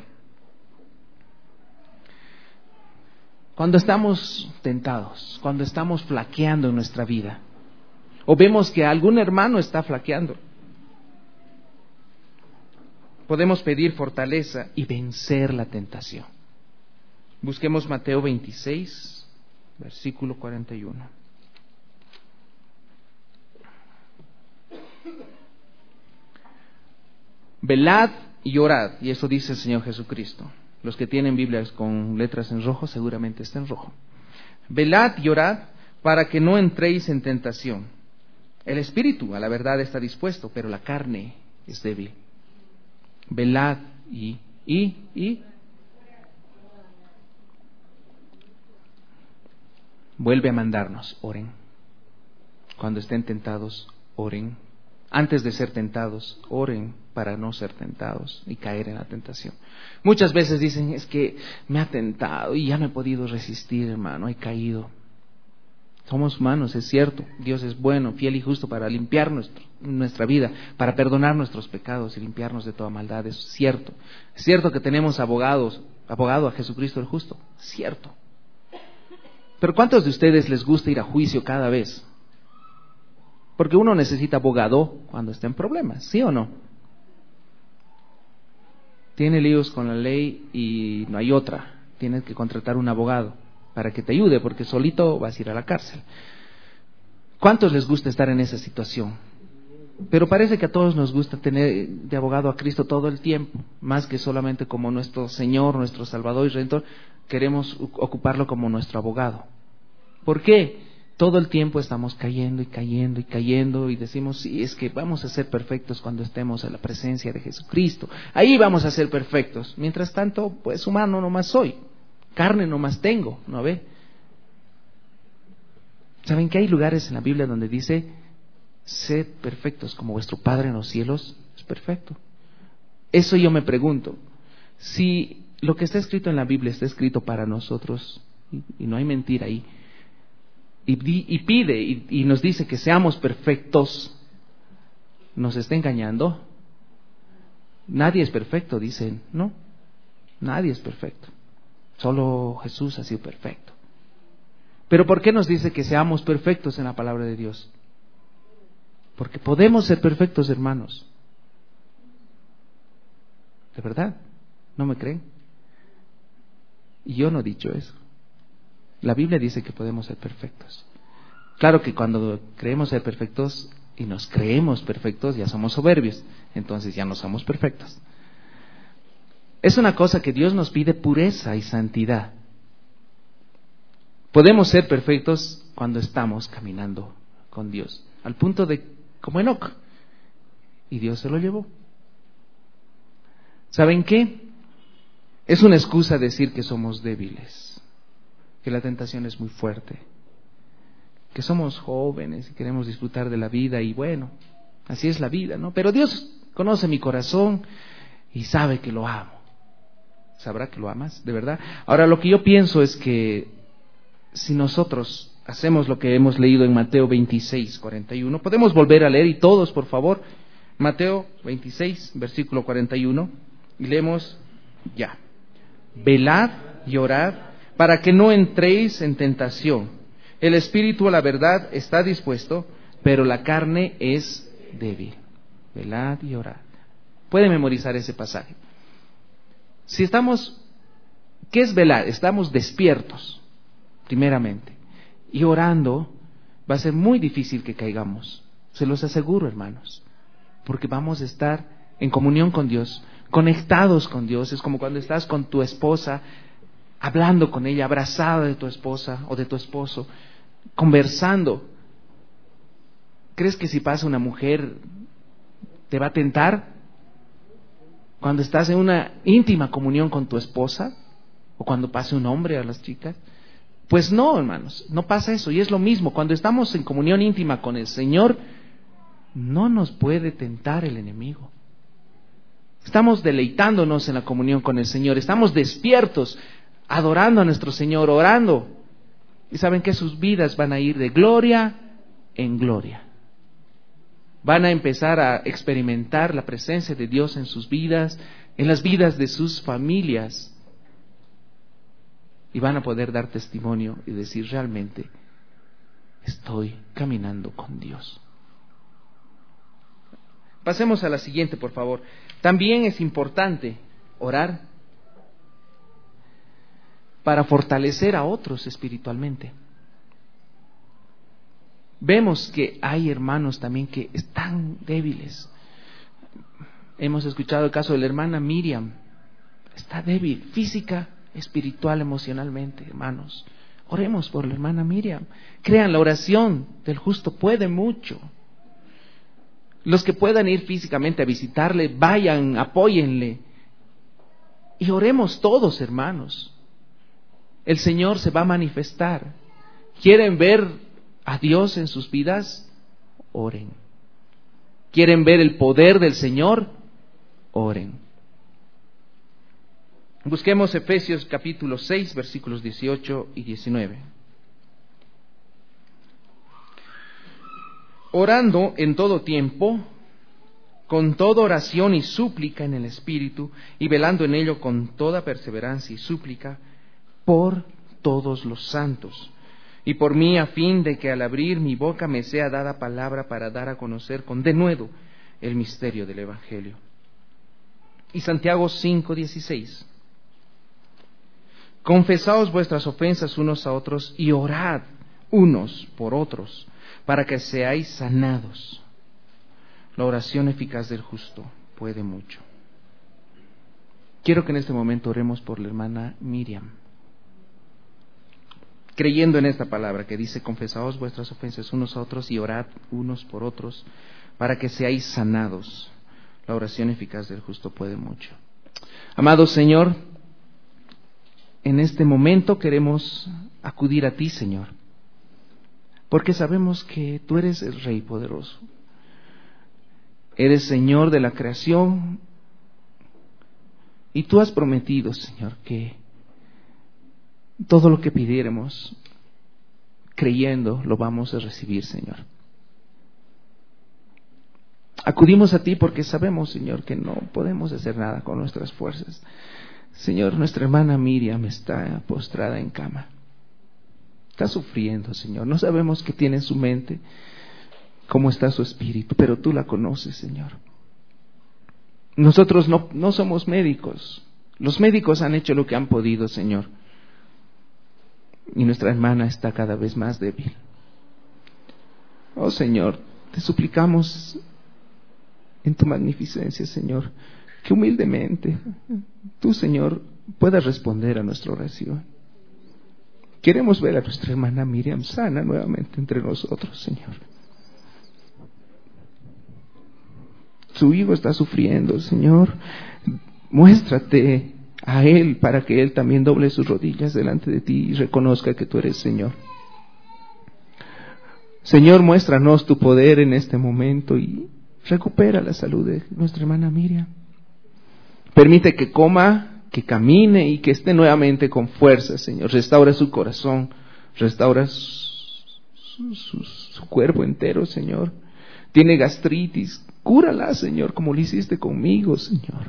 Cuando estamos tentados, cuando estamos flaqueando en nuestra vida, o vemos que algún hermano está flaqueando, podemos pedir fortaleza y vencer la tentación. Busquemos Mateo 26, versículo 41. Velad y orad, y eso dice el Señor Jesucristo. Los que tienen Biblias con letras en rojo seguramente está en rojo. Velad y orad para que no entréis en tentación. El espíritu a la verdad está dispuesto, pero la carne es débil. Velad y vuelve a mandarnos, oren. Cuando estén tentados, oren. Antes de ser tentados, oren para no ser tentados y caer en la tentación. Muchas veces dicen, es que me ha tentado y ya no he podido resistir, hermano, he caído. Somos humanos, es cierto. Dios es bueno, fiel y justo para limpiar nuestra vida, para perdonar nuestros pecados y limpiarnos de toda maldad. Es cierto. Es cierto que tenemos abogado a Jesucristo el justo. Cierto. Pero ¿cuántos de ustedes les gusta ir a juicio cada vez? Porque uno necesita abogado cuando está en problemas, ¿sí o no? Tiene líos con la ley y no hay otra. Tienes que contratar un abogado para que te ayude, porque solito vas a ir a la cárcel. ¿Cuántos les gusta estar en esa situación? Pero parece que a todos nos gusta tener de abogado a Cristo todo el tiempo, más que solamente como nuestro Señor, nuestro Salvador y Redentor. Queremos ocuparlo como nuestro abogado. ¿Por qué? Todo el tiempo estamos cayendo y decimos, sí, es que vamos a ser perfectos cuando estemos en la presencia de Jesucristo. Ahí vamos a ser perfectos. Mientras tanto, pues humano nomás soy, carne nomás tengo, ¿no ve? ¿Saben que hay lugares en la Biblia donde dice, sed perfectos como vuestro Padre en los cielos es perfecto? Eso yo me pregunto, si lo que está escrito en la Biblia está escrito para nosotros, y no hay mentira ahí, y pide y nos dice que seamos perfectos, ¿nos está engañando? Nadie es perfecto, dicen. No, nadie es perfecto. Solo Jesús ha sido perfecto. Pero ¿por qué nos dice que seamos perfectos en la palabra de Dios? Porque podemos ser perfectos, hermanos. ¿De verdad? ¿No me creen? Y yo no he dicho eso. La Biblia dice que podemos ser perfectos. Claro que cuando creemos ser perfectos y nos creemos perfectos, ya somos soberbios. Entonces ya no somos perfectos. Es una cosa que Dios nos pide, pureza y santidad. Podemos ser perfectos cuando estamos caminando con Dios, al punto de, como Enoc, y Dios se lo llevó. ¿Saben qué? Es una excusa decir que somos débiles, que la tentación es muy fuerte, que somos jóvenes y queremos disfrutar de la vida y bueno, así es la vida, ¿no? Pero Dios conoce mi corazón y sabe que lo amo. ¿Sabrá que lo amas? ¿De verdad? Ahora, lo que yo pienso es que si nosotros hacemos lo que hemos leído en Mateo 26, 41, podemos volver a leer, y todos, por favor, Mateo 26, versículo 41, y leemos ya. Velad y orad para que no entréis en tentación. El espíritu a la verdad está dispuesto, pero la carne es débil. Velad y orad. Puede memorizar ese pasaje. Si estamos, ¿qué es velar? Estamos despiertos, primeramente. Y orando va a ser muy difícil que caigamos. Se los aseguro, hermanos. Porque vamos a estar en comunión con Dios, conectados con Dios. Es como cuando estás con tu esposa hablando con ella, abrazada de tu esposa o de tu esposo, conversando. ¿Crees que si pasa una mujer te va a tentar cuando estás en una íntima comunión con tu esposa? ¿O cuando pase un hombre a las chicas? Pues no, hermanos, no pasa eso. Y es lo mismo, cuando estamos en comunión íntima con el Señor, no nos puede tentar el enemigo. Estamos deleitándonos en la comunión con el Señor, estamos despiertos, adorando a nuestro Señor, orando. Y saben que sus vidas van a ir de gloria en gloria. Van a empezar a experimentar la presencia de Dios en sus vidas, en las vidas de sus familias. Y van a poder dar testimonio y decir, realmente estoy caminando con Dios. Pasemos a la siguiente, por favor. También es importante orar para fortalecer a otros espiritualmente. Vemos que hay hermanos también que están débiles. Hemos escuchado el caso de la hermana Miriam. Está débil, física, espiritual, emocionalmente, hermanos. Oremos por la hermana Miriam. Crean, la oración del justo puede mucho. Los que puedan ir físicamente a visitarle, vayan, apóyenle. Y oremos todos, hermanos. El Señor se va a manifestar. ¿Quieren ver a Dios en sus vidas? Oren. ¿Quieren ver el poder del Señor? Oren. Busquemos Efesios capítulo 6, versículos 18 y 19. Orando en todo tiempo, con toda oración y súplica en el Espíritu, y velando en ello con toda perseverancia y súplica, por todos los santos, y por mí, a fin de que al abrir mi boca me sea dada palabra para dar a conocer con denuedo el misterio del Evangelio. Y Santiago 5:16. Confesaos vuestras ofensas unos a otros y orad unos por otros, para que seáis sanados. La oración eficaz del justo puede mucho. Quiero que en este momento oremos por la hermana Miriam, creyendo en esta palabra que dice: confesaos vuestras ofensas unos a otros y orad unos por otros, para que seáis sanados. La oración eficaz del justo puede mucho. Amado Señor, en este momento queremos acudir a ti, Señor, porque sabemos que tú eres el Rey poderoso. Eres Señor de la creación y tú has prometido, Señor, que todo lo que pidiéramos creyendo lo vamos a recibir, Señor. Acudimos a ti porque sabemos, Señor, que no podemos hacer nada con nuestras fuerzas. Señor, nuestra hermana Miriam está postrada en cama. Está sufriendo, Señor. No sabemos qué tiene en su mente, cómo está su espíritu, pero tú la conoces, Señor. Nosotros no somos médicos. Los médicos han hecho lo que han podido, Señor. Y nuestra hermana está cada vez más débil. Oh, Señor, te suplicamos en tu magnificencia, Señor, que humildemente tú, Señor, puedas responder a nuestra oración. Queremos ver a nuestra hermana Miriam sana nuevamente entre nosotros, Señor. Su hijo está sufriendo, Señor. Muéstrate a él para que él también doble sus rodillas delante de ti y reconozca que tú eres Señor. Señor, muéstranos tu poder en este momento y recupera la salud de nuestra hermana Miriam. Permite que coma, que camine y que esté nuevamente con fuerza, Señor. Restaura su corazón, restaura su cuerpo entero, Señor. Tiene gastritis, cúrala, Señor, como lo hiciste conmigo, Señor.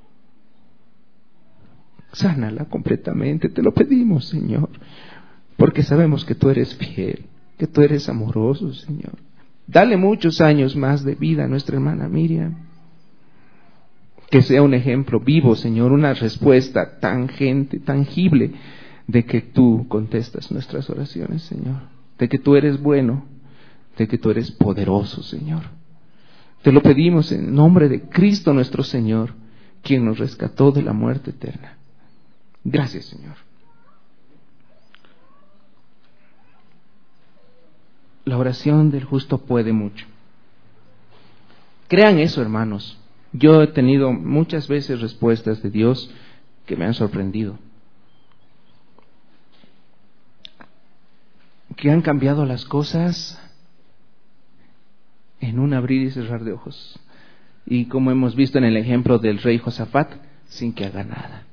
Sánala completamente, te lo pedimos, Señor, porque sabemos que tú eres fiel, que tú eres amoroso, Señor. Dale muchos años más de vida a nuestra hermana Miriam. Que sea un ejemplo vivo, Señor, una respuesta tangible de que tú contestas nuestras oraciones, Señor. De que tú eres bueno, de que tú eres poderoso, Señor. Te lo pedimos en nombre de Cristo nuestro Señor, quien nos rescató de la muerte eterna. Gracias, Señor. La oración del justo puede mucho. Crean eso, hermanos. Yo he tenido muchas veces respuestas de Dios que me han sorprendido, que han cambiado las cosas en un abrir y cerrar de ojos. Y como hemos visto en el ejemplo del rey Josafat, sin que haga nada.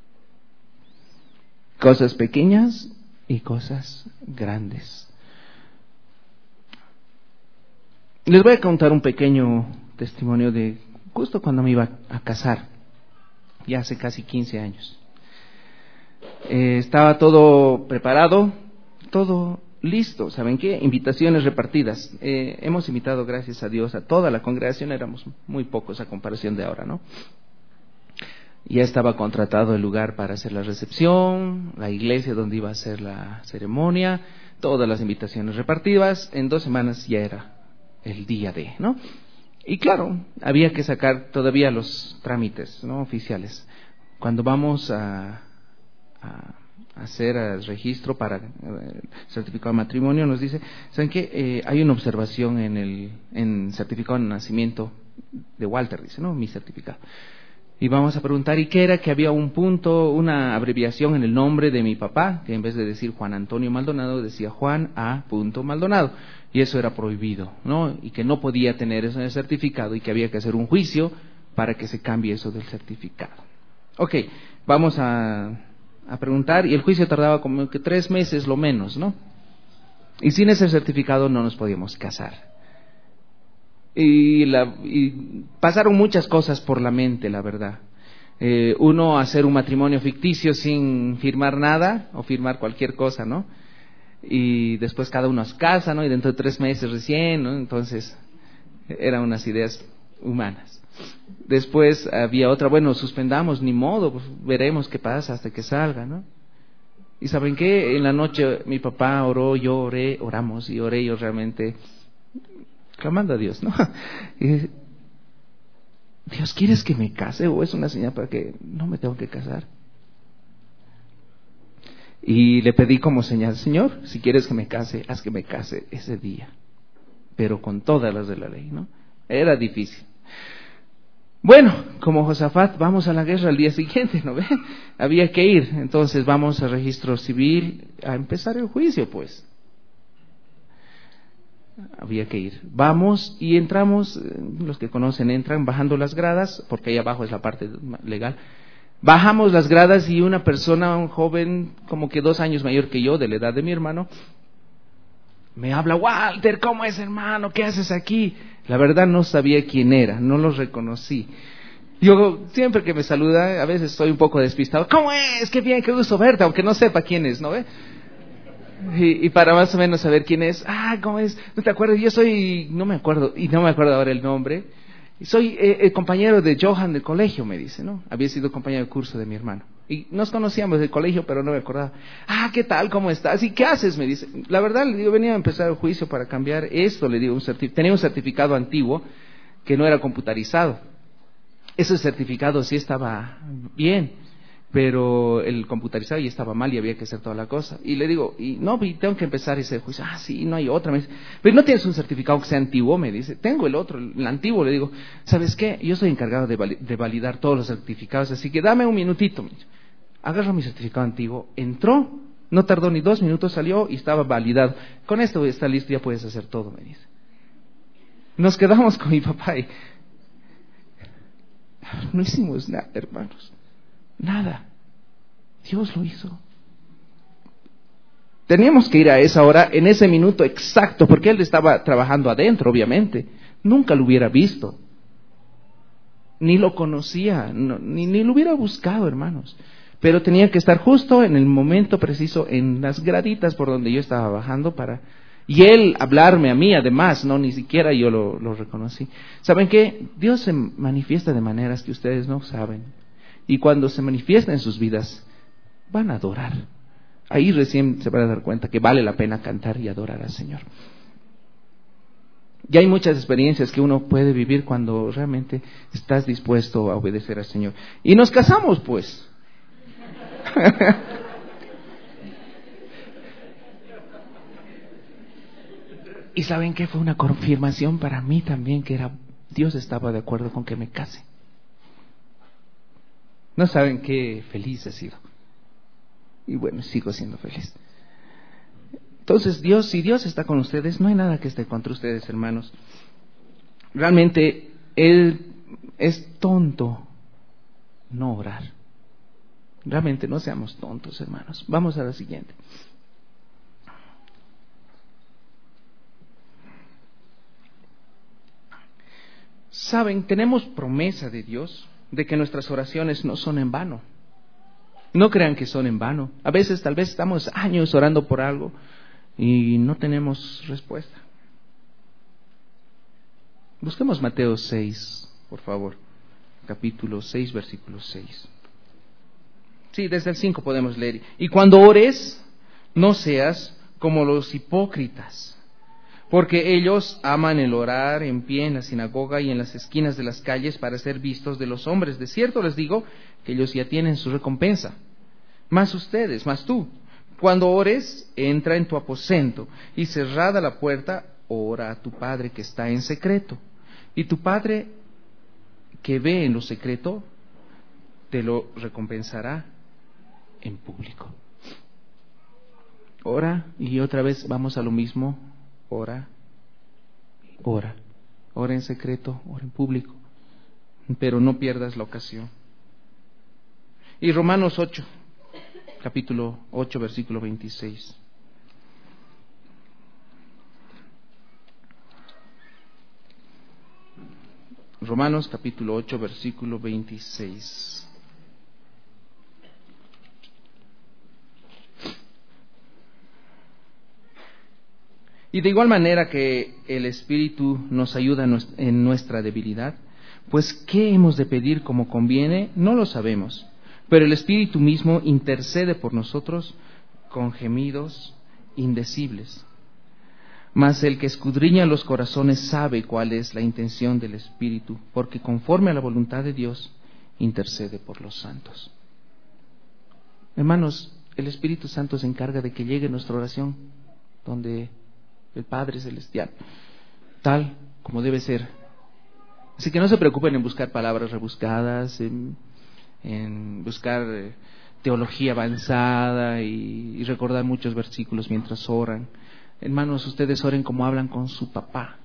Cosas pequeñas y cosas grandes. Les voy a contar un pequeño testimonio de justo cuando me iba a casar, ya hace casi 15 años. Estaba todo preparado, todo listo. ¿Saben qué? Invitaciones repartidas. Hemos invitado, gracias a Dios, a toda la congregación. Éramos muy pocos a comparación de ahora, ¿no? Ya estaba contratado el lugar para hacer la recepción, la iglesia donde iba a hacer la ceremonia, todas las invitaciones repartidas. En 2 semanas ya era el día de, ¿no? Y claro, había que sacar todavía los trámites, ¿no?, oficiales. Cuando vamos a hacer el registro para certificado de matrimonio, nos dice, ¿saben qué? Hay una observación en certificado de nacimiento de Walter, dice, ¿no?, mi certificado. Y vamos a preguntar, ¿y qué era? Que había un punto, una abreviación en el nombre de mi papá, que en vez de decir Juan Antonio Maldonado, decía Juan A. Maldonado. Y eso era prohibido, ¿no? Y que no podía tener eso en el certificado y que había que hacer un juicio para que se cambie eso del certificado. Ok, vamos a preguntar, y el juicio tardaba como que 3 meses lo menos, ¿no? Y sin ese certificado no nos podíamos casar. Y pasaron muchas cosas por la mente, la verdad. Uno, hacer un matrimonio ficticio sin firmar nada o firmar cualquier cosa, ¿no? Y después cada uno se casa, ¿no? Y dentro de 3 meses recién, ¿no? Entonces eran unas ideas humanas. Después había otra, bueno, suspendamos, ni modo, pues veremos qué pasa hasta que salga, ¿no? Y ¿saben qué? En la noche mi papá oró, yo oré, oramos y oré yo realmente clamando a Dios, ¿no? Y, Dios, ¿quieres que me case o es una señal para que no me tengo que casar? Y le pedí como señal, Señor, si quieres que me case, haz que me case ese día, pero con todas las de la ley, ¿no? Era difícil. Bueno, como Josafat, vamos a la guerra al día siguiente, ¿no ven? Había que ir, entonces vamos al registro civil a empezar el juicio, pues. Había que ir. Vamos y entramos, los que conocen entran bajando las gradas, porque ahí abajo es la parte legal. Bajamos las gradas y una persona, un joven como que 2 años mayor que yo, de la edad de mi hermano, me habla, Walter, ¿cómo es, hermano? ¿Qué haces aquí? La verdad no sabía quién era, no lo reconocí. Yo siempre que me saluda, a veces estoy un poco despistado. ¿Cómo es? Qué bien, qué gusto verte, aunque no sepa quién es, ¿no ve? Y para más o menos saber quién es, ¿cómo es? ¿No te acuerdas? Yo soy, no me acuerdo ahora el nombre. Soy el compañero de Johan del colegio, me dice, ¿no? Había sido compañero de curso de mi hermano. Y nos conocíamos del colegio, pero no me acordaba. ¿Qué tal? ¿Cómo estás? ¿Y qué haces? Me dice. La verdad, le digo, venía a empezar el juicio para cambiar esto, le digo, tenía un certificado antiguo que no era computarizado. Ese certificado sí estaba bien, pero el computarizado ya estaba mal y había que hacer toda la cosa. Y le digo, tengo que empezar ese juicio. Sí, no hay otra. Me dice, pero no tienes un certificado que sea antiguo, me dice. Tengo el otro, el antiguo. Le digo, ¿sabes qué? Yo soy encargado de validar todos los certificados, así que dame un minutito. Me dice. Agarro mi certificado antiguo, entró, no tardó ni 2 minutos, salió y estaba validado. Con esto está listo, ya puedes hacer todo, me dice. Nos quedamos con mi papá y no hicimos nada, hermanos. Nada. Dios lo hizo. Teníamos que ir a esa hora, en ese minuto exacto, porque él estaba trabajando adentro, obviamente. Nunca lo hubiera visto. Ni lo conocía, ni lo hubiera buscado, hermanos. Pero tenía que estar justo en el momento preciso, en las graditas por donde yo estaba bajando y él hablarme a mí, además, no, ni siquiera yo lo reconocí. ¿Saben qué? Dios se manifiesta de maneras que ustedes no saben. Y cuando se manifiesta en sus vidas, van a adorar. Ahí recién se van a dar cuenta que vale la pena cantar y adorar al Señor. Y hay muchas experiencias que uno puede vivir cuando realmente estás dispuesto a obedecer al Señor. Y nos casamos, pues. Y ¿saben qué? Fue una confirmación para mí también que Dios estaba de acuerdo con que me case. No saben qué feliz he sido. Y bueno, sigo siendo feliz. Entonces, si Dios está con ustedes, no hay nada que esté contra ustedes, hermanos. Realmente, Él es tonto no orar. Realmente no seamos tontos, hermanos. Vamos a la siguiente. Saben, tenemos promesa de Dios de que nuestras oraciones no son en vano. No crean que son en vano. A veces, tal vez estamos años orando por algo y no tenemos respuesta. Busquemos Mateo 6, por favor. Capítulo 6, versículo 6. Sí, desde el 5 podemos leer. Y cuando ores, no seas como los hipócritas, porque ellos aman el orar en pie en la sinagoga y en las esquinas de las calles para ser vistos de los hombres. De cierto les digo que ellos ya tienen su recompensa. Más tú, cuando ores, entra en tu aposento y cerrada la puerta, ora a tu Padre que está en secreto. Y tu Padre que ve en lo secreto, te lo recompensará en público. Ora, y otra vez vamos a lo mismo. Ora en secreto, ora en público, pero no pierdas la ocasión. Y Romanos 8, capítulo 8, versículo 26. Romanos capítulo 8, versículo 26. Y de igual manera que el Espíritu nos ayuda en nuestra debilidad, pues ¿qué hemos de pedir como conviene? No lo sabemos, pero el Espíritu mismo intercede por nosotros con gemidos indecibles. Mas el que escudriña los corazones sabe cuál es la intención del Espíritu, porque conforme a la voluntad de Dios intercede por los santos. Hermanos, el Espíritu Santo se encarga de que llegue nuestra oración donde el Padre Celestial, tal como debe ser. Así que no se preocupen en buscar palabras rebuscadas, en buscar teología avanzada y recordar muchos versículos mientras oran. Hermanos, ustedes oren como hablan con su papá.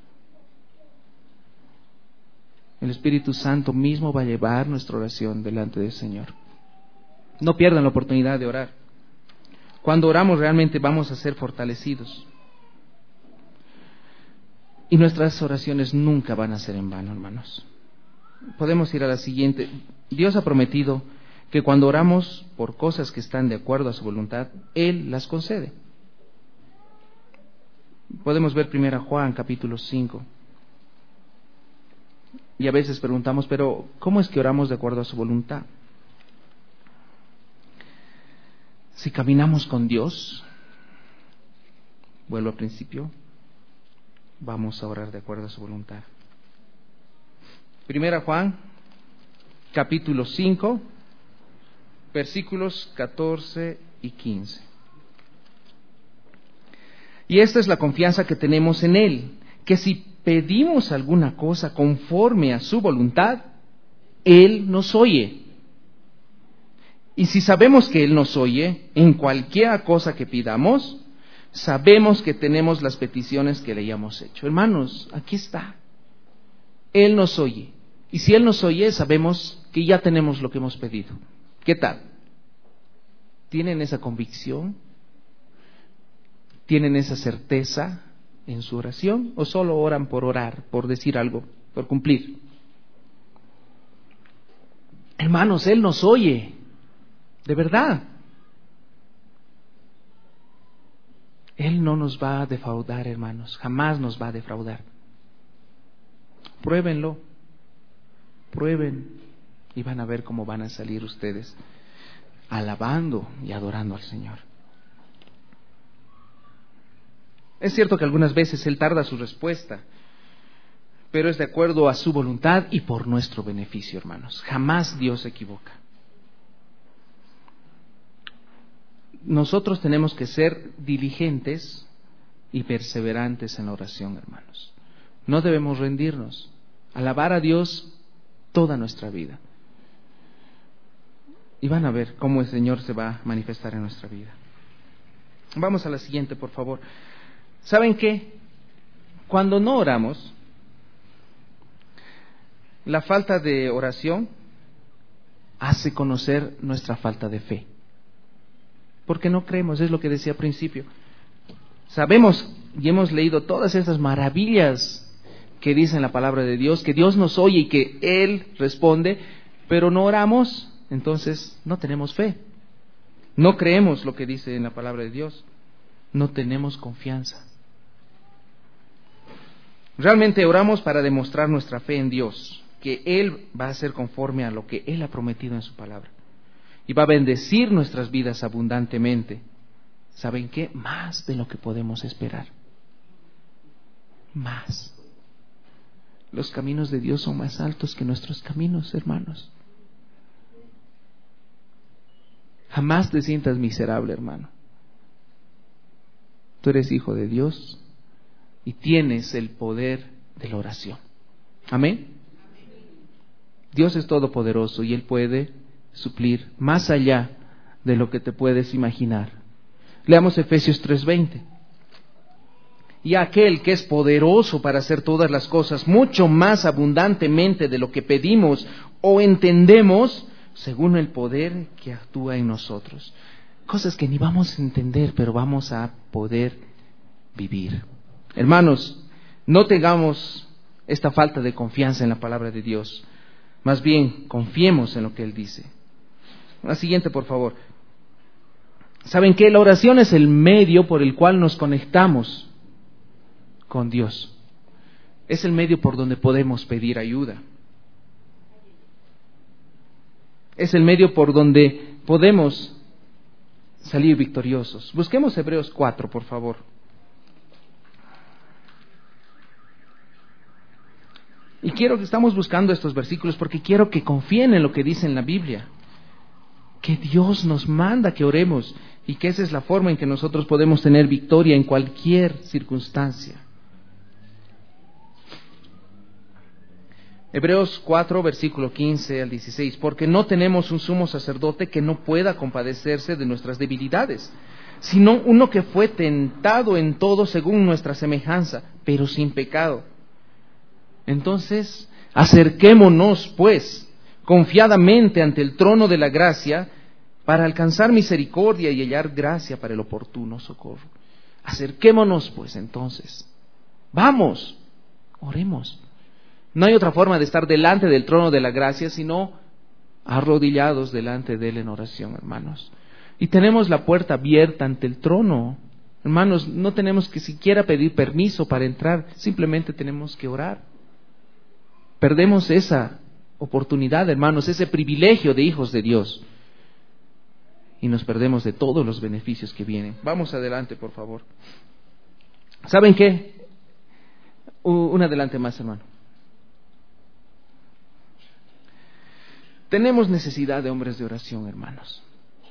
El Espíritu Santo mismo va a llevar nuestra oración delante del Señor. No pierdan la oportunidad de orar. Cuando oramos realmente vamos a ser fortalecidos. Y nuestras oraciones nunca van a ser en vano, hermanos. Podemos ir a la siguiente. Dios ha prometido que cuando oramos por cosas que están de acuerdo a su voluntad, Él las concede. Podemos ver 1 Juan capítulo 5. Y a veces preguntamos, pero ¿cómo es que oramos de acuerdo a su voluntad? Si caminamos con Dios, vuelvo al principio, vamos a orar de acuerdo a su voluntad. 1 Juan, capítulo 5, versículos 14 y 15. Y esta es la confianza que tenemos en Él, que si pedimos alguna cosa conforme a su voluntad, Él nos oye. Y si sabemos que Él nos oye en cualquier cosa que pidamos, sabemos que tenemos las peticiones que le hayamos hecho. Hermanos, aquí está. Él nos oye. Y si Él nos oye, sabemos que ya tenemos lo que hemos pedido. ¿Qué tal? ¿Tienen esa convicción? ¿Tienen esa certeza en su oración? ¿O solo oran por orar, por decir algo, por cumplir? Hermanos, Él nos oye. De verdad. Él no nos va a defraudar, hermanos. Jamás nos va a defraudar. Pruébenlo. Prueben y van a ver cómo van a salir ustedes alabando y adorando al Señor. Es cierto que algunas veces Él tarda su respuesta, pero es de acuerdo a su voluntad y por nuestro beneficio, hermanos. Jamás Dios se equivoca. Nosotros tenemos que ser diligentes y perseverantes en la oración, hermanos. No debemos rendirnos. Alabar a Dios toda nuestra vida. Y van a ver cómo el Señor se va a manifestar en nuestra vida. Vamos a la siguiente, por favor. ¿Saben qué? Cuando no oramos, la falta de oración hace conocer nuestra falta de fe. Porque no creemos, es lo que decía al principio. Sabemos y hemos leído todas esas maravillas que dice en la palabra de Dios, que Dios nos oye y que Él responde, pero no oramos, entonces no tenemos fe. No creemos lo que dice en la palabra de Dios. No tenemos confianza. Realmente oramos para demostrar nuestra fe en Dios, que Él va a hacer conforme a lo que Él ha prometido en su palabra. Y va a bendecir nuestras vidas abundantemente. ¿Saben qué? Más de lo que podemos esperar. Más. Los caminos de Dios son más altos que nuestros caminos, hermanos. Jamás te sientas miserable, hermano. Tú eres hijo de Dios y tienes el poder de la oración. Amén. Dios es todopoderoso y Él puede suplir más allá de lo que te puedes imaginar. Leamos Efesios 3:20. Y aquel que es poderoso para hacer todas las cosas mucho más abundantemente de lo que pedimos o entendemos, según el poder que actúa en nosotros. Cosas que ni vamos a entender, pero vamos a poder vivir. Hermanos, no tengamos esta falta de confianza en la palabra de Dios. Más bien, confiemos en lo que Él dice. La siguiente, por favor. ¿Saben qué? La oración es el medio por el cual nos conectamos con Dios. Es el medio por donde podemos pedir ayuda. Es el medio por donde podemos salir victoriosos. Busquemos Hebreos 4, por favor. Y quiero que estamos buscando estos versículos porque quiero que confíen en lo que dice en la Biblia. Que Dios nos manda que oremos y que esa es la forma en que nosotros podemos tener victoria en cualquier circunstancia. Hebreos 4, versículo 15 al 16. Porque no tenemos un sumo sacerdote que no pueda compadecerse de nuestras debilidades, sino uno que fue tentado en todo según nuestra semejanza, pero sin pecado. Entonces, acerquémonos, pues, confiadamente ante el trono de la gracia, para alcanzar misericordia y hallar gracia para el oportuno socorro. Acerquémonos, pues, entonces. Vamos, oremos. No hay otra forma de estar delante del trono de la gracia, sino arrodillados delante de Él en oración, hermanos. Y tenemos la puerta abierta ante el trono. Hermanos, no tenemos que siquiera pedir permiso para entrar, simplemente tenemos que orar. Perdemos esa oportunidad, hermanos, ese privilegio de hijos de Dios. Y nos perdemos de todos los beneficios que vienen. Vamos adelante, por favor. ¿Saben qué? Un adelante más, hermano. Tenemos necesidad de hombres de oración, hermanos.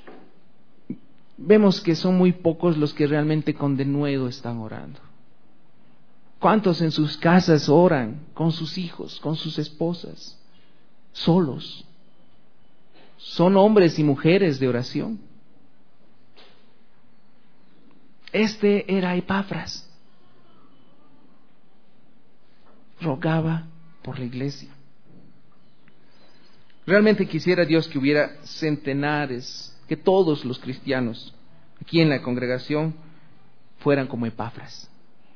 Vemos que son muy pocos los que realmente con denuedo están orando. ¿Cuántos en sus casas oran con sus hijos, con sus esposas, solos? Son hombres y mujeres de oración. Este era Epafras. Rogaba por la iglesia. Realmente quisiera Dios que hubiera centenares, que todos los cristianos aquí en la congregación fueran como Epafras.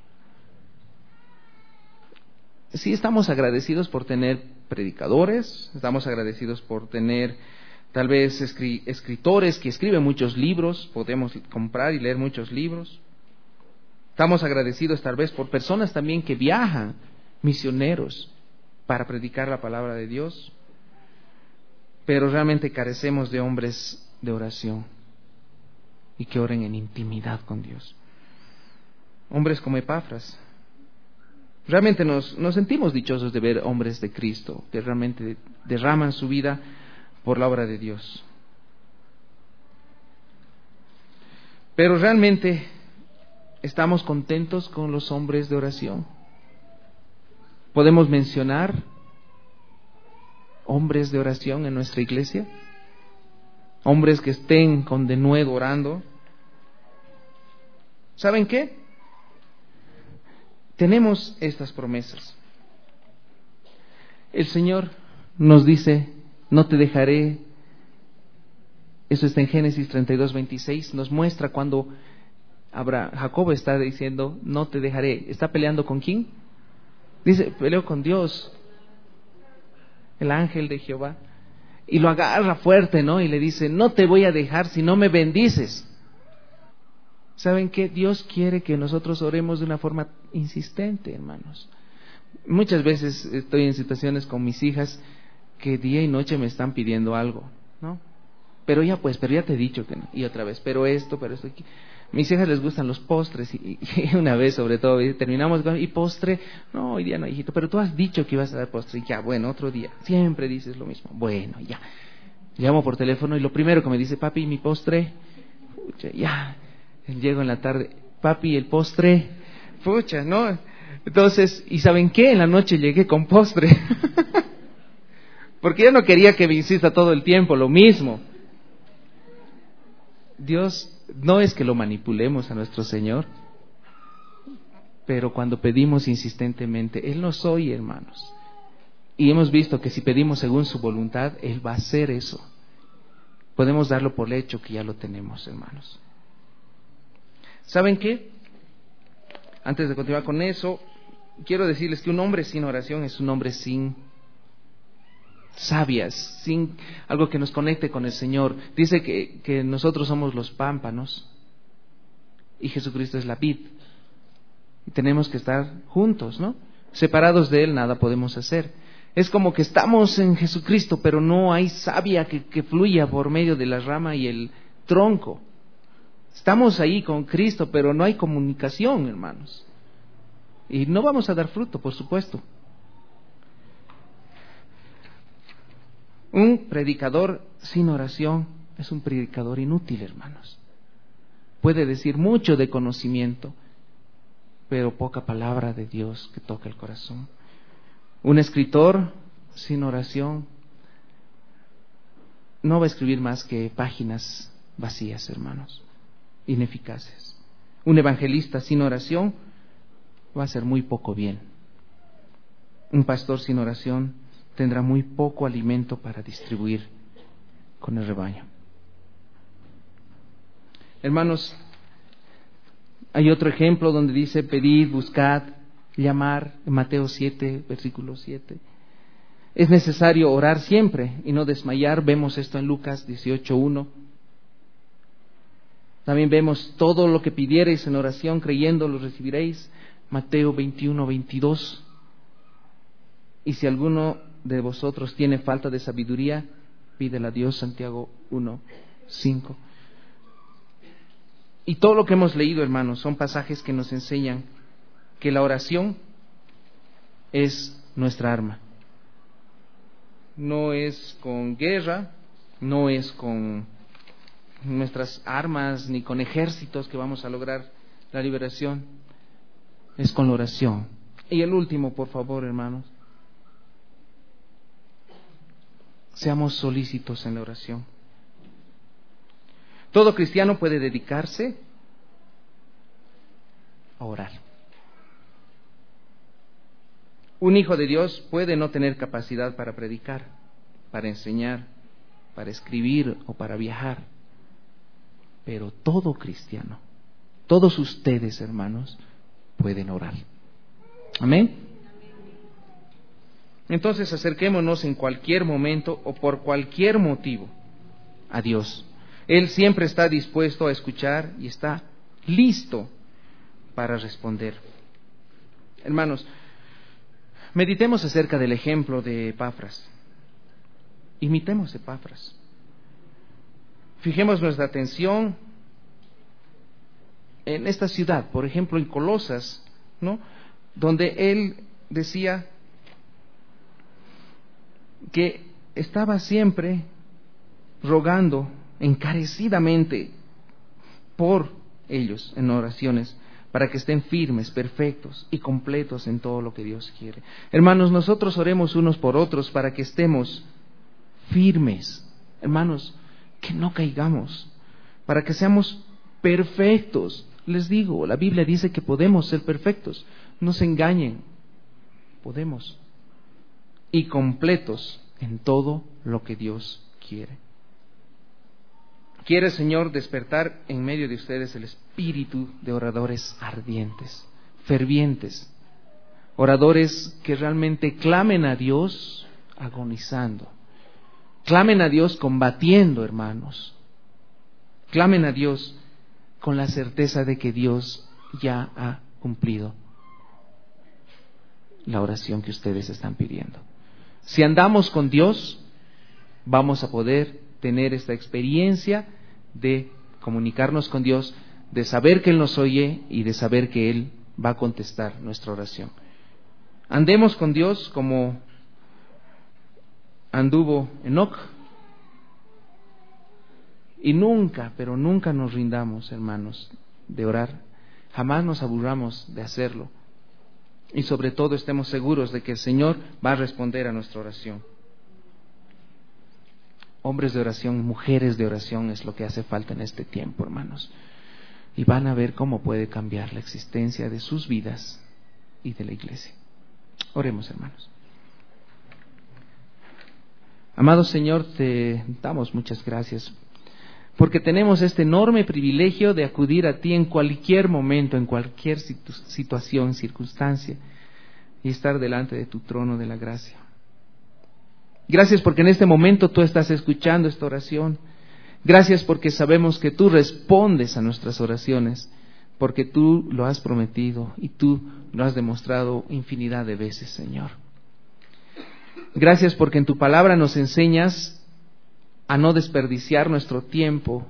Sí, estamos agradecidos por tener predicadores, estamos agradecidos por tener tal vez escritores que escriben muchos libros, podemos comprar y leer muchos libros. Estamos agradecidos tal vez por personas también que viajan, misioneros, para predicar la palabra de Dios. Pero realmente carecemos de hombres de oración y que oren en intimidad con Dios. Hombres como Epafras. Realmente nos sentimos dichosos de ver hombres de Cristo que realmente derraman su vida por la obra de Dios. Pero realmente ¿Estamos contentos con los hombres de oración? ¿Podemos mencionar hombres de oración en nuestra iglesia? Hombres que estén con denuedo orando. ¿Saben qué? Tenemos estas promesas. El Señor nos dice, no te dejaré. Eso está en Génesis 32:26. Nos muestra cuando Jacob está diciendo, no te dejaré. ¿Está peleando con quién? Dice, peleo con Dios, el ángel de Jehová. Y lo agarra fuerte, ¿no? Y le dice, no te voy a dejar si no me bendices. ¿Saben qué? Dios quiere que nosotros oremos de una forma insistente, hermanos. Muchas veces estoy en situaciones con mis hijas que día y noche me están pidiendo algo, ¿no? Pero ya te he dicho que no. Y otra vez, pero esto. Mis hijas les gustan los postres y una vez sobre todo terminamos y postre, no, hoy día no, hijito, pero tú has dicho que ibas a dar postre. Y ya, bueno, otro día, siempre dices lo mismo. Bueno, ya, llamo por teléfono y lo primero que me dice, papi, mi postre. Pucha, ya, llego en la tarde, papi, el postre. Pucha, ¿no? Entonces, ¿y saben qué? En la noche llegué con postre. Porque yo no quería que me insista todo el tiempo lo mismo. Dios no es que lo manipulemos a nuestro Señor, pero cuando pedimos insistentemente, Él nos oye, hermanos. Y hemos visto que si pedimos según su voluntad, Él va a hacer eso. Podemos darlo por hecho que ya lo tenemos, hermanos. ¿Saben qué? Antes de continuar con eso, quiero decirles que un hombre sin oración es un hombre sin sabias, sin algo que nos conecte con el Señor. Dice que nosotros somos los pámpanos y Jesucristo es la vid. Y tenemos que estar juntos, ¿no? Separados de Él nada podemos hacer. Es como que estamos en Jesucristo, pero no hay savia que fluya por medio de la rama y el tronco. Estamos ahí con Cristo, pero no hay comunicación, hermanos. Y no vamos a dar fruto, por supuesto. Un predicador sin oración es un predicador inútil, hermanos. Puede decir mucho de conocimiento, pero poca palabra de Dios que toca el corazón. Un escritor sin oración no va a escribir más que páginas vacías, hermanos, ineficaces. Un evangelista sin oración va a hacer muy poco bien. Un pastor sin oración tendrá muy poco alimento para distribuir con el rebaño. Hermanos, hay otro ejemplo donde dice pedid, buscad, llamar, en Mateo 7, versículo 7. Es necesario orar siempre y no desmayar. Vemos esto en Lucas 18:1. También vemos todo lo que pidiereis en oración, creyendo lo recibiréis. Mateo 21:22. Y si alguno de vosotros tiene falta de sabiduría, pídela a Dios. Santiago 1:5. Y todo lo que hemos leído, hermanos, son pasajes que nos enseñan que la oración es nuestra arma. No es con guerra, no es con nuestras armas ni con ejércitos que vamos a lograr la liberación. Es con la oración. Y el último, por favor, hermanos. Seamos solícitos en la oración. Todo cristiano puede dedicarse a orar. Un hijo de Dios puede no tener capacidad para predicar, para enseñar, para escribir o para viajar. Pero todo cristiano, todos ustedes, hermanos, pueden orar. Amén. Entonces acerquémonos en cualquier momento o por cualquier motivo a Dios. Él siempre está dispuesto a escuchar y está listo para responder. Hermanos, meditemos acerca del ejemplo de Epafras. Imitemos a Epafras. Fijemos nuestra atención en esta ciudad, por ejemplo en Colosas, ¿no? Donde él decía que estaba siempre rogando encarecidamente por ellos en oraciones, para que estén firmes, perfectos y completos en todo lo que Dios quiere. Hermanos, nosotros oremos unos por otros para que estemos firmes. Hermanos, que no caigamos, para que seamos perfectos. Les digo, la Biblia dice que podemos ser perfectos. No se engañen, podemos. Y completos en todo lo que Dios quiere. Quiere, Señor, despertar en medio de ustedes el espíritu de oradores ardientes, fervientes, oradores que realmente clamen a Dios agonizando, clamen a Dios combatiendo, hermanos, clamen a Dios con la certeza de que Dios ya ha cumplido la oración que ustedes están pidiendo. Si andamos con Dios, vamos a poder tener esta experiencia de comunicarnos con Dios, de saber que Él nos oye y de saber que Él va a contestar nuestra oración. Andemos con Dios como anduvo Enoc, y nunca, pero nunca nos rindamos, hermanos, de orar. Jamás nos aburramos de hacerlo. Y sobre todo estemos seguros de que el Señor va a responder a nuestra oración. Hombres de oración, mujeres de oración es lo que hace falta en este tiempo, hermanos. Y van a ver cómo puede cambiar la existencia de sus vidas y de la iglesia. Oremos, hermanos. Amado Señor, te damos muchas gracias porque tenemos este enorme privilegio de acudir a ti en cualquier momento, en cualquier situación, circunstancia, y estar delante de tu trono de la gracia. Gracias porque en este momento tú estás escuchando esta oración. Gracias porque sabemos que tú respondes a nuestras oraciones, porque tú lo has prometido y tú lo has demostrado infinidad de veces, Señor. Gracias porque en tu palabra nos enseñas a no desperdiciar nuestro tiempo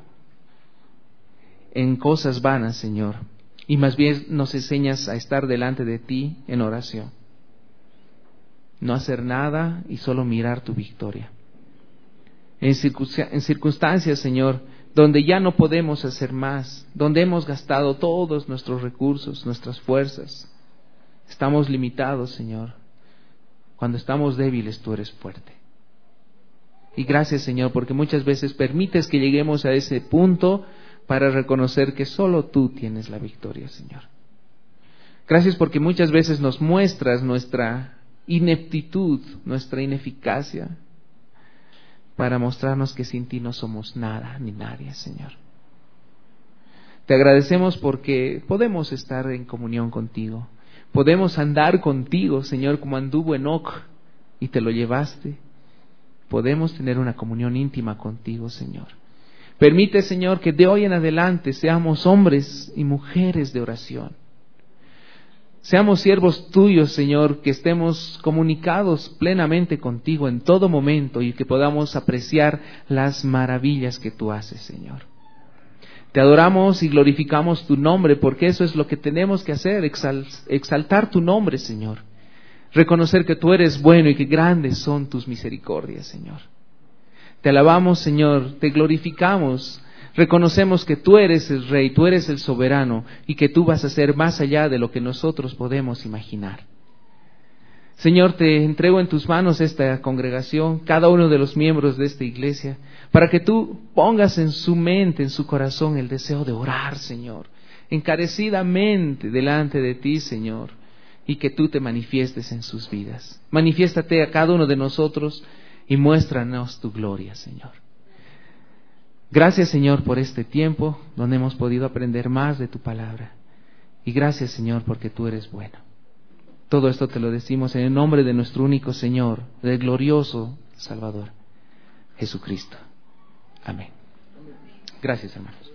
en cosas vanas, Señor, y más bien nos enseñas a estar delante de ti en oración. No hacer nada y solo mirar tu victoria. En circunstancias, Señor, donde ya no podemos hacer más, donde hemos gastado todos nuestros recursos, nuestras fuerzas, estamos limitados, Señor. Cuando estamos débiles, tú eres fuerte. Y gracias, Señor, porque muchas veces permites que lleguemos a ese punto para reconocer que solo tú tienes la victoria, Señor. Gracias porque muchas veces nos muestras nuestra ineptitud, nuestra ineficacia, para mostrarnos que sin ti no somos nada ni nadie, Señor. Te agradecemos porque podemos estar en comunión contigo, podemos andar contigo, Señor, como anduvo Enoc y te lo llevaste. Podemos tener una comunión íntima contigo, Señor. Permite, Señor, que de hoy en adelante seamos hombres y mujeres de oración. Seamos siervos tuyos, Señor, que estemos comunicados plenamente contigo en todo momento y que podamos apreciar las maravillas que tú haces, Señor. Te adoramos y glorificamos tu nombre porque eso es lo que tenemos que hacer, exaltar tu nombre, Señor. Reconocer que tú eres bueno y que grandes son tus misericordias, Señor. Te alabamos, Señor, te glorificamos. Reconocemos que tú eres el Rey, tú eres el soberano y que tú vas a hacer más allá de lo que nosotros podemos imaginar. Señor, te entrego en tus manos esta congregación, cada uno de los miembros de esta iglesia, para que tú pongas en su mente, en su corazón el deseo de orar, Señor, encarecidamente delante de ti, Señor, y que tú te manifiestes en sus vidas. Manifiéstate a cada uno de nosotros y muéstranos tu gloria, Señor. Gracias, Señor, por este tiempo donde hemos podido aprender más de tu palabra. Y gracias, Señor, porque tú eres bueno. Todo esto te lo decimos en el nombre de nuestro único Señor, del glorioso Salvador, Jesucristo. Amén. Gracias, hermanos.